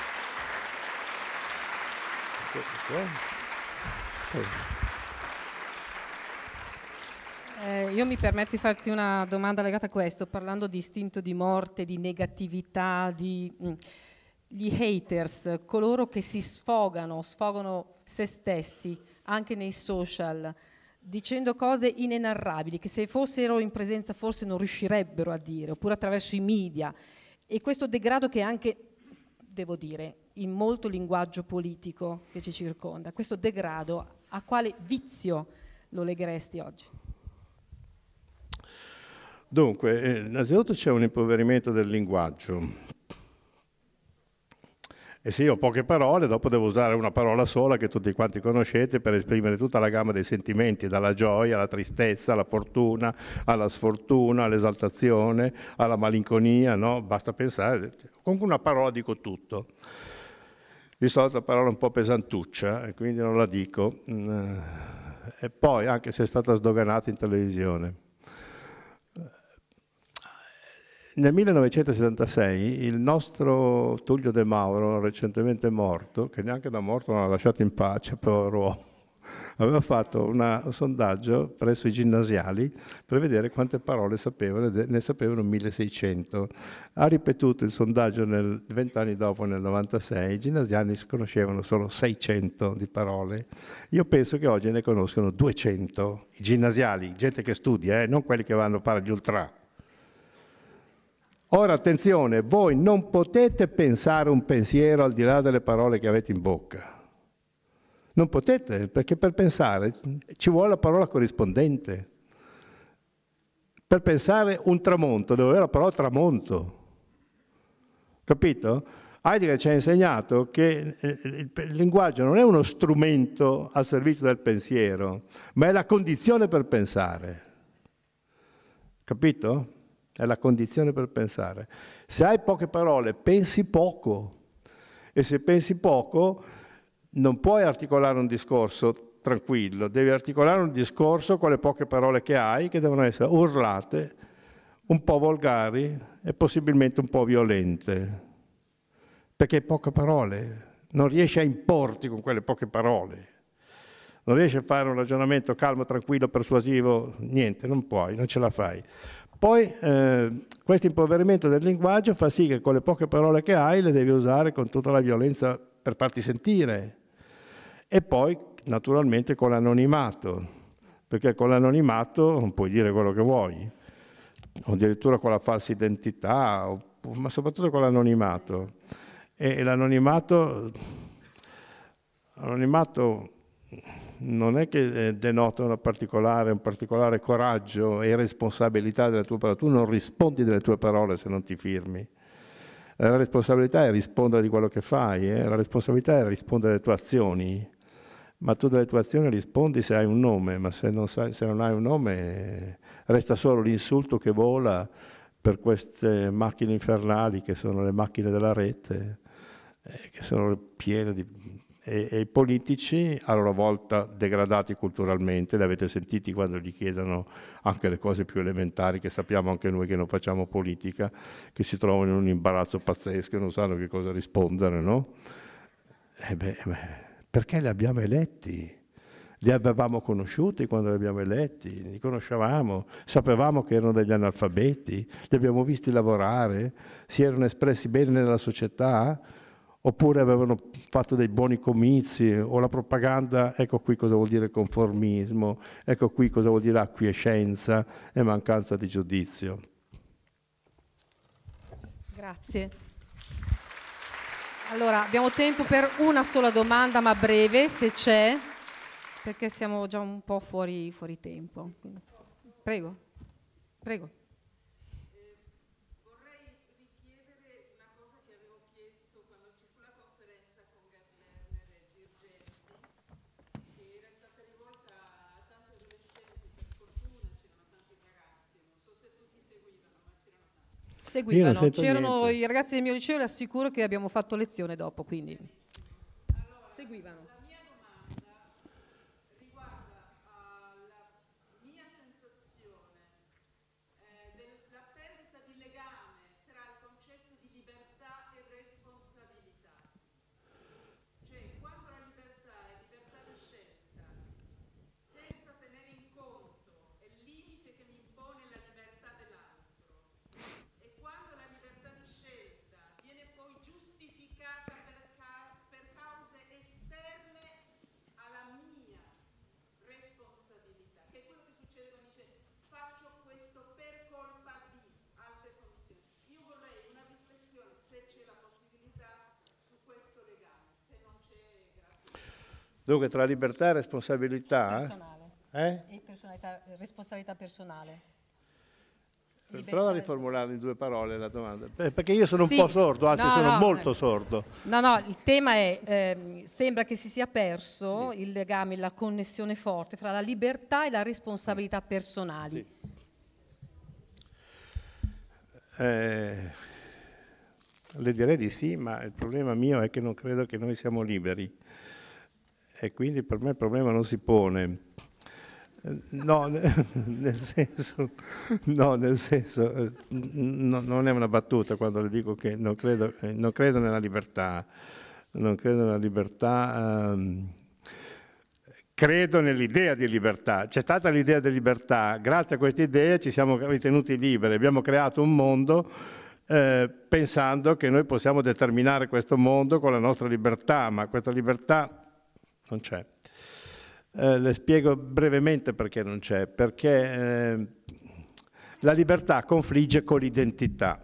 Eh, io mi permetto di farti una domanda legata a questo, parlando di istinto di morte, di negatività, di mh, gli haters, coloro che si sfogano, sfogano se stessi, anche nei social. dicendo cose inenarrabili che se fossero in presenza forse non riuscirebbero a dire, oppure attraverso i media. E questo degrado che anche, devo dire, in molto linguaggio politico che ci circonda, questo degrado, a quale vizio lo legheresti oggi? Dunque, eh, innanzitutto c'è un impoverimento del linguaggio. E se io ho poche parole, dopo devo usare una parola sola che tutti quanti conoscete per esprimere tutta la gamma dei sentimenti, dalla gioia alla tristezza, alla fortuna, alla sfortuna, all'esaltazione, alla malinconia, no? Basta pensare, con una parola dico tutto. Di solito la parola è un po' pesantuccia, e quindi non la dico. E poi, anche se è stata sdoganata in televisione. Nel millenovecentosettantasei il nostro Tullio De Mauro, recentemente morto, che neanche da morto non l'ha lasciato in pace, povero uomo, aveva fatto una, un sondaggio presso i ginnasiali per vedere quante parole sapevano, ne sapevano milleseicento. Ha ripetuto il sondaggio nel, vent'anni dopo, nel novantasei, i ginnasiali conoscevano solo seicento di parole. Io penso che oggi ne conoscono duecento, i ginnasiali, gente che studia, eh, non quelli che vanno a fare gli ultra. Ora attenzione, voi non potete pensare un pensiero al di là delle parole che avete in bocca. Non potete, perché per pensare ci vuole la parola corrispondente. Per pensare un tramonto deve avere la parola tramonto. Capito? Heidegger ci ha insegnato che il linguaggio non è uno strumento al servizio del pensiero, ma è la condizione per pensare. Capito? È la condizione per pensare. Se hai poche parole, pensi poco. E se pensi poco, non puoi articolare un discorso tranquillo. Devi articolare un discorso con le poche parole che hai, che devono essere urlate, un po' volgari e possibilmente un po' violente. Perché hai poche parole. Non riesci a importi con quelle poche parole. Non riesci a fare un ragionamento calmo, tranquillo, persuasivo. Niente, non puoi, non ce la fai. Poi eh, questo impoverimento del linguaggio fa sì che con le poche parole che hai le devi usare con tutta la violenza per farti sentire. E poi naturalmente con l'anonimato, perché con l'anonimato non puoi dire quello che vuoi, o addirittura con la falsa identità, o, ma soprattutto con l'anonimato. E l'anonimato, l'anonimato non è che denota una particolare, un particolare coraggio e responsabilità delle tue parole. Tu non rispondi delle tue parole se non ti firmi. La responsabilità è rispondere di quello che fai, eh? La responsabilità è rispondere delle tue azioni, ma tu delle tue azioni rispondi se hai un nome, ma se non, sai, se non hai un nome resta solo l'insulto che vola per queste macchine infernali che sono le macchine della rete, eh, che sono piene di... E, e i politici, a loro volta degradati culturalmente, li avete sentiti quando gli chiedono anche le cose più elementari che sappiamo anche noi che non facciamo politica, che si trovano in un imbarazzo pazzesco e non sanno che cosa rispondere, no? E beh, beh, perché li abbiamo eletti? Li avevamo conosciuti quando li abbiamo eletti, li conoscevamo, sapevamo che erano degli analfabeti, li abbiamo visti lavorare, si erano espressi bene nella società, oppure avevano fatto dei buoni comizi, o la propaganda, ecco qui cosa vuol dire conformismo, ecco qui cosa vuol dire acquiescenza e mancanza di giudizio. Grazie. Allora, abbiamo tempo per una sola domanda, ma breve, se c'è, perché siamo già un po' fuori, fuori tempo. Prego, prego. Seguivano, c'erano i ragazzi del mio liceo, le assicuro che abbiamo fatto lezione dopo, quindi allora, seguivano. La mia domanda riguarda uh, la mia sensazione eh, della perdita di legame tra il concetto di libertà e responsabilità. Cioè, quando la libertà è libertà di scelta, senza tenere in conto il limite che mi impone la libertà dell'altro, quando la libertà di scelta viene poi giustificata per, Dunque tra libertà e responsabilità... Personale. Eh? E personalità, responsabilità personale. Libertà. Prova a riformulare in due parole la domanda, perché io sono un sì. po' sordo, anzi no, sono no, molto eh. sordo. No, no, il tema è, eh, sembra che si sia perso sì. il legame, la connessione forte fra la libertà e la responsabilità sì. personali. Sì. Eh, le direi di sì, ma il problema mio è che non credo che noi siamo liberi e quindi per me il problema non si pone. No, nel senso, no, nel senso no, non è una battuta quando le dico che non credo, non credo nella libertà, non credo nella libertà, um, credo nell'idea di libertà. C'è stata l'idea di libertà, grazie a questa idea ci siamo ritenuti liberi, abbiamo creato un mondo eh, pensando che noi possiamo determinare questo mondo con la nostra libertà, ma questa libertà non c'è. Eh, le spiego brevemente perché non c'è, perché eh, la libertà confligge con l'identità.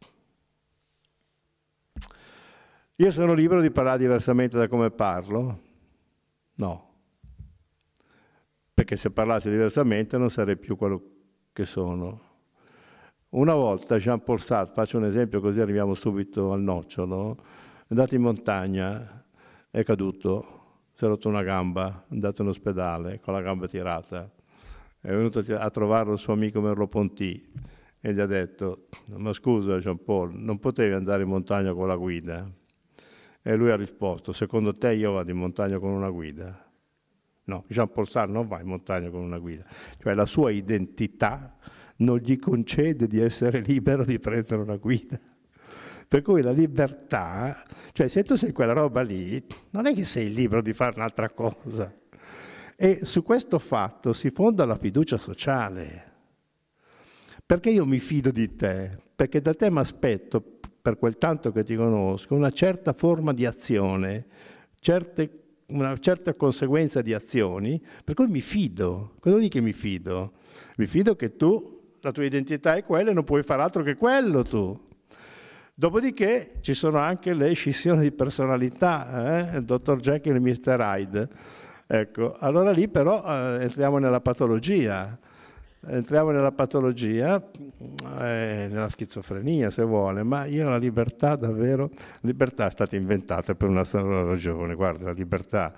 Io sono libero di parlare diversamente da come parlo? No, perché se parlassi diversamente non sarei più quello che sono. Una volta Jean-Paul Sartre, faccio un esempio così arriviamo subito al nocciolo, è andato in montagna, è caduto, si è rotto una gamba, è andato in ospedale con la gamba tirata, è venuto a trovarlo il suo amico Merleau-Ponty e gli ha detto: ma scusa Jean-Paul, non potevi andare in montagna con la guida? E lui ha risposto: secondo te io vado in montagna con una guida? No, Jean-Paul Sartre non va in montagna con una guida, cioè la sua identità non gli concede di essere libero di prendere una guida. Per cui la libertà, cioè se tu sei quella roba lì, non è che sei libero di fare un'altra cosa. E su questo fatto si fonda la fiducia sociale. Perché io mi fido di te? Perché da te mi aspetto, per quel tanto che ti conosco, una certa forma di azione, certe, una certa conseguenza di azioni, per cui mi fido. Cosa vuol dire che mi fido? Mi fido che tu, la tua identità è quella e non puoi fare altro che quello tu. Dopodiché ci sono anche le scissioni di personalità, eh? Il dottor Jekyll e mister Hyde. Ecco, allora lì però eh, entriamo nella patologia, entriamo nella patologia, eh, nella schizofrenia se vuole, ma io la libertà davvero, la libertà è stata inventata per una sola ragione, guarda, la libertà.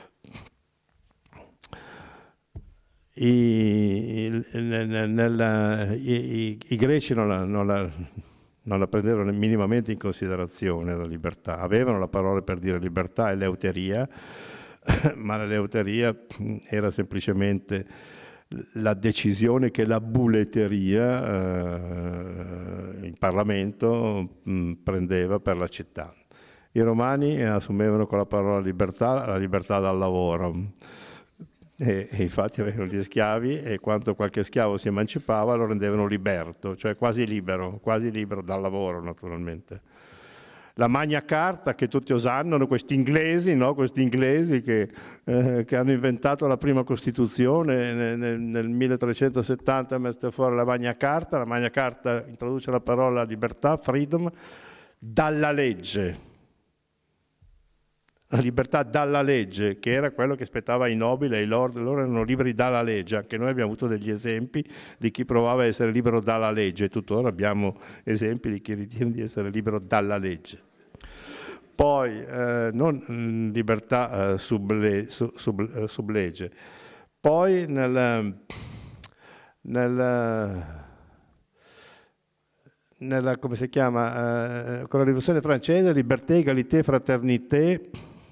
I, nel, nel, i, i, i greci non la, non la non la prendevano minimamente in considerazione la libertà. Avevano la parola per dire libertà, eleuteria, ma l'eleuteria era semplicemente la decisione che la buletteria, eh, il Parlamento, mh, prendeva per la città. I romani assumevano con la parola libertà la libertà dal lavoro. E, e infatti avevano gli schiavi e quando qualche schiavo si emancipava lo rendevano liberto, cioè quasi libero, quasi libero dal lavoro naturalmente. La Magna Carta che tutti osannano, questi inglesi, no? Questi inglesi che, eh, che hanno inventato la prima Costituzione nel, nel, nel milletrecentosettanta, messa fuori la Magna Carta. La Magna Carta introduce la parola libertà, freedom, dalla legge. La libertà dalla legge, che era quello che spettava ai nobili e ai lord, loro erano liberi dalla legge. Anche noi abbiamo avuto degli esempi di chi provava a essere libero dalla legge, tuttora abbiamo esempi di chi ritiene di essere libero dalla legge. Poi, eh, non mh, libertà eh, sub, le, sub, sub, eh, sub legge, poi nel, nel nella, come si chiama, eh, con la rivoluzione francese, liberté, égalité, fraternité,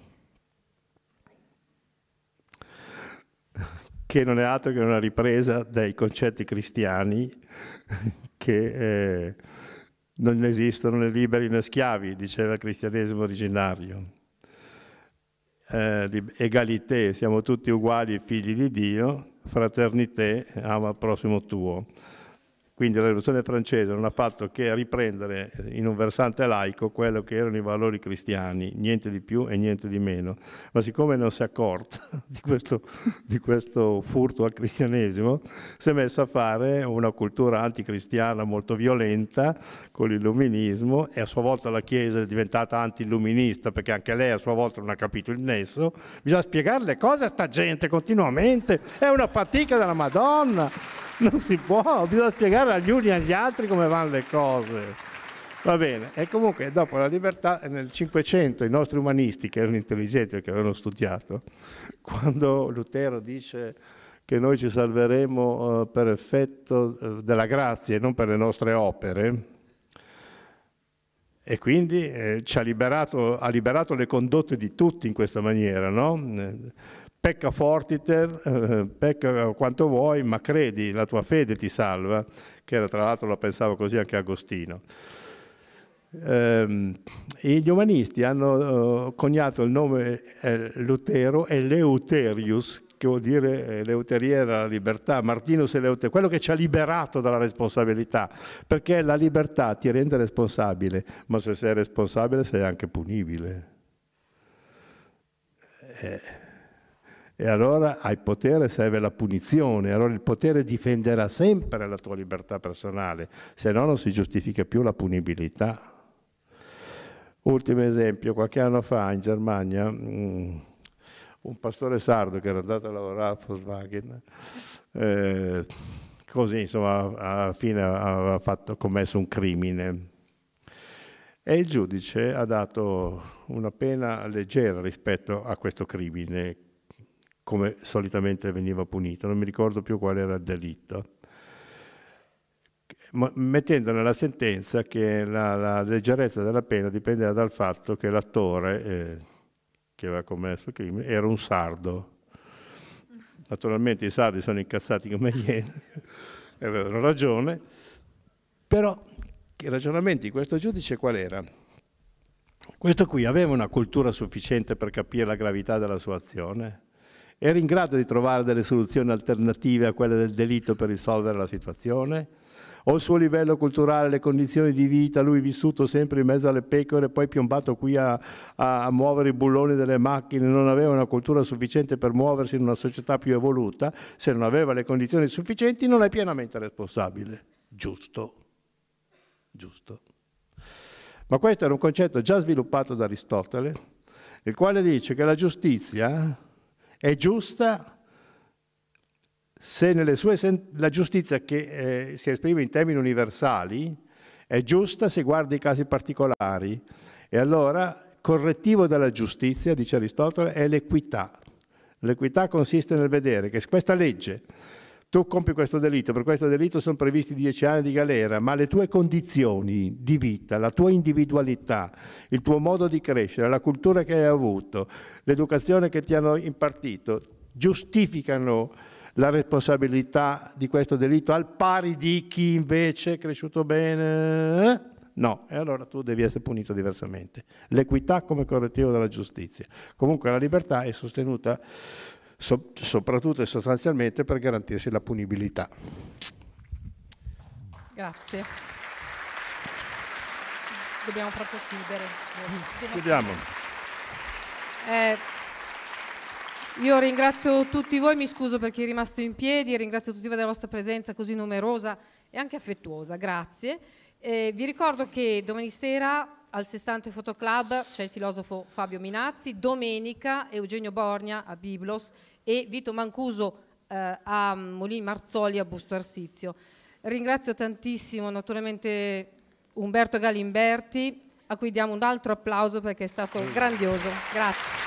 che non è altro che una ripresa dei concetti cristiani che eh, non esistono né liberi né schiavi, diceva il cristianesimo originario. Eh, egalité, siamo tutti uguali figli di Dio, fraternité, ama il prossimo tuo. Quindi la rivoluzione francese non ha fatto che riprendere in un versante laico quello che erano i valori cristiani, niente di più e niente di meno. Ma siccome non si è accorta di questo, di questo furto al cristianesimo, si è messa a fare una cultura anticristiana molto violenta con l'illuminismo, e a sua volta la Chiesa è diventata anti-illuminista perché anche lei a sua volta non ha capito il nesso. Bisogna spiegare le cose a sta gente continuamente, è una fatica della Madonna. Non si può, bisogna spiegare agli uni e agli altri come vanno le cose. Va bene, e comunque dopo la libertà, nel Cinquecento i nostri umanisti, che erano intelligenti perché avevano studiato, quando Lutero dice che noi ci salveremo uh, per effetto uh, della grazia e non per le nostre opere, e quindi eh, ci ha liberato, ha liberato le condotte di tutti in questa maniera, no? Pecca fortiter, eh, pecca quanto vuoi, ma credi, la tua fede ti salva, che era, tra l'altro lo pensavo così anche Agostino. Eh, gli umanisti hanno eh, coniato il nome eh, Lutero e Leuterius, che vuol dire eh, Leuteria era la libertà, Martinus Eleuterius, quello che ci ha liberato dalla responsabilità, perché la libertà ti rende responsabile, ma se sei responsabile sei anche punibile. Eh. E allora al potere serve la punizione, allora il potere difenderà sempre la tua libertà personale, se no non si giustifica più la punibilità. Ultimo esempio, qualche anno fa in Germania mh, un pastore sardo che era andato a lavorare a Volkswagen, eh, così insomma alla fine aveva fatto, commesso un crimine. E il giudice ha dato una pena leggera rispetto a questo crimine, come solitamente veniva punito, non mi ricordo più qual era il delitto, mettendo nella sentenza che la, la leggerezza della pena dipendeva dal fatto che l'attore eh, che aveva commesso il crimine era un sardo. Naturalmente i sardi sono incazzati come iene, e avevano ragione, però il ragionamento di questo giudice qual era? Questo qui aveva una cultura sufficiente per capire la gravità della sua azione? Era in grado di trovare delle soluzioni alternative a quelle del delitto per risolvere la situazione? O il suo livello culturale, le condizioni di vita, lui vissuto sempre in mezzo alle pecore, poi piombato qui a, a, a muovere i bulloni delle macchine, non aveva una cultura sufficiente per muoversi in una società più evoluta? Se non aveva le condizioni sufficienti non è pienamente responsabile. Giusto. Giusto. Ma questo era un concetto già sviluppato da Aristotele, il quale dice che la giustizia è giusta se nelle sue sen- la giustizia che eh, si esprime in termini universali è giusta se guarda i casi particolari. E allora correttivo della giustizia, dice Aristotele, è l'equità. L'equità consiste nel vedere che questa legge, tu compi questo delitto, per questo delitto sono previsti dieci anni di galera, ma le tue condizioni di vita, la tua individualità, il tuo modo di crescere, la cultura che hai avuto, l'educazione che ti hanno impartito, giustificano la responsabilità di questo delitto al pari di chi invece è cresciuto bene? No, e allora tu devi essere punito diversamente. L'equità come correttivo della giustizia. Comunque la libertà è sostenuta So, soprattutto e sostanzialmente per garantirsi la punibilità. Grazie. Dobbiamo proprio chiudere. Chiudiamo. Eh, io ringrazio tutti voi, mi scuso per chi è rimasto in piedi, ringrazio tutti voi della vostra presenza così numerosa e anche affettuosa, grazie. Eh, vi ricordo che domani sera al Sestante Fotoclub c'è il filosofo Fabio Minazzi, domenica Eugenio Borgna a Biblos e Vito Mancuso eh, a Molin Marzoli a Busto Arsizio. Ringrazio tantissimo naturalmente Umberto Galimberti, a cui diamo un altro applauso perché è stato grandioso. Grazie.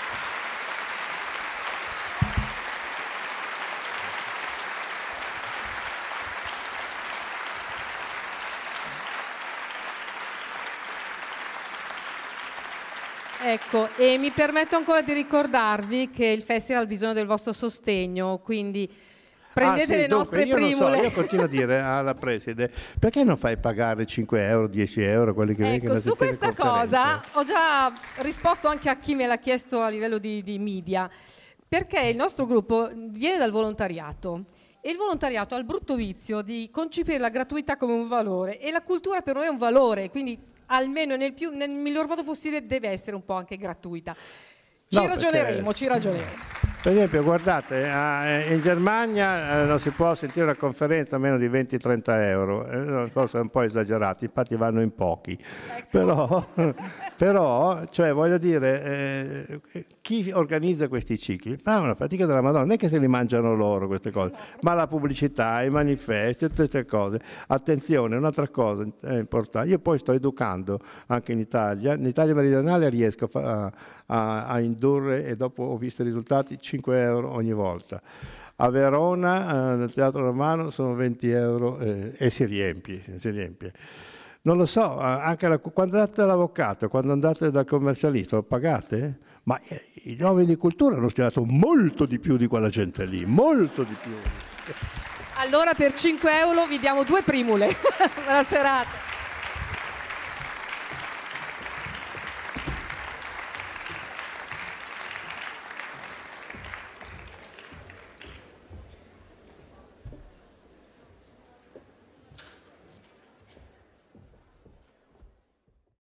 Ecco, e mi permetto ancora di ricordarvi che il festival ha bisogno del vostro sostegno, quindi prendete ah, sì, le dunque, nostre io primule. Non so, io continuo a dire alla preside, perché non fai pagare cinque euro, dieci euro quelli che ecco, su questa cosa ho già risposto anche a chi me l'ha chiesto a livello di, di media, perché il nostro gruppo viene dal volontariato E il volontariato ha il brutto vizio di concepire la gratuità come un valore, e la cultura per noi è un valore, quindi almeno nel, più, nel miglior modo possibile deve essere un po' anche gratuita. Ci No, ragioneremo, perché, ci ragioneremo. Per esempio, guardate, in Germania non si può sentire una conferenza a meno di venti trenta euro, forse è un po' esagerato, infatti vanno in pochi. Ecco. Però, però, cioè, voglio dire, eh, chi organizza questi cicli fa una fatica della Madonna, non è che se li mangiano loro queste cose, ma la pubblicità, i manifesti, tutte queste cose. Attenzione, un'altra cosa è importante, io poi sto educando anche in Italia, in Italia meridionale riesco a, a, a indurre, e dopo ho visto i risultati, cinque euro ogni volta. A Verona, eh, nel Teatro Romano, sono venti euro eh, e si riempie, si riempie. Non lo so, anche la, quando andate dall'avvocato, quando andate dal commercialista, lo pagate? Ma eh, gli uomini di cultura hanno studiato molto di più di quella gente lì, molto di più. Allora per cinque euro vi diamo due primule. Buona serata.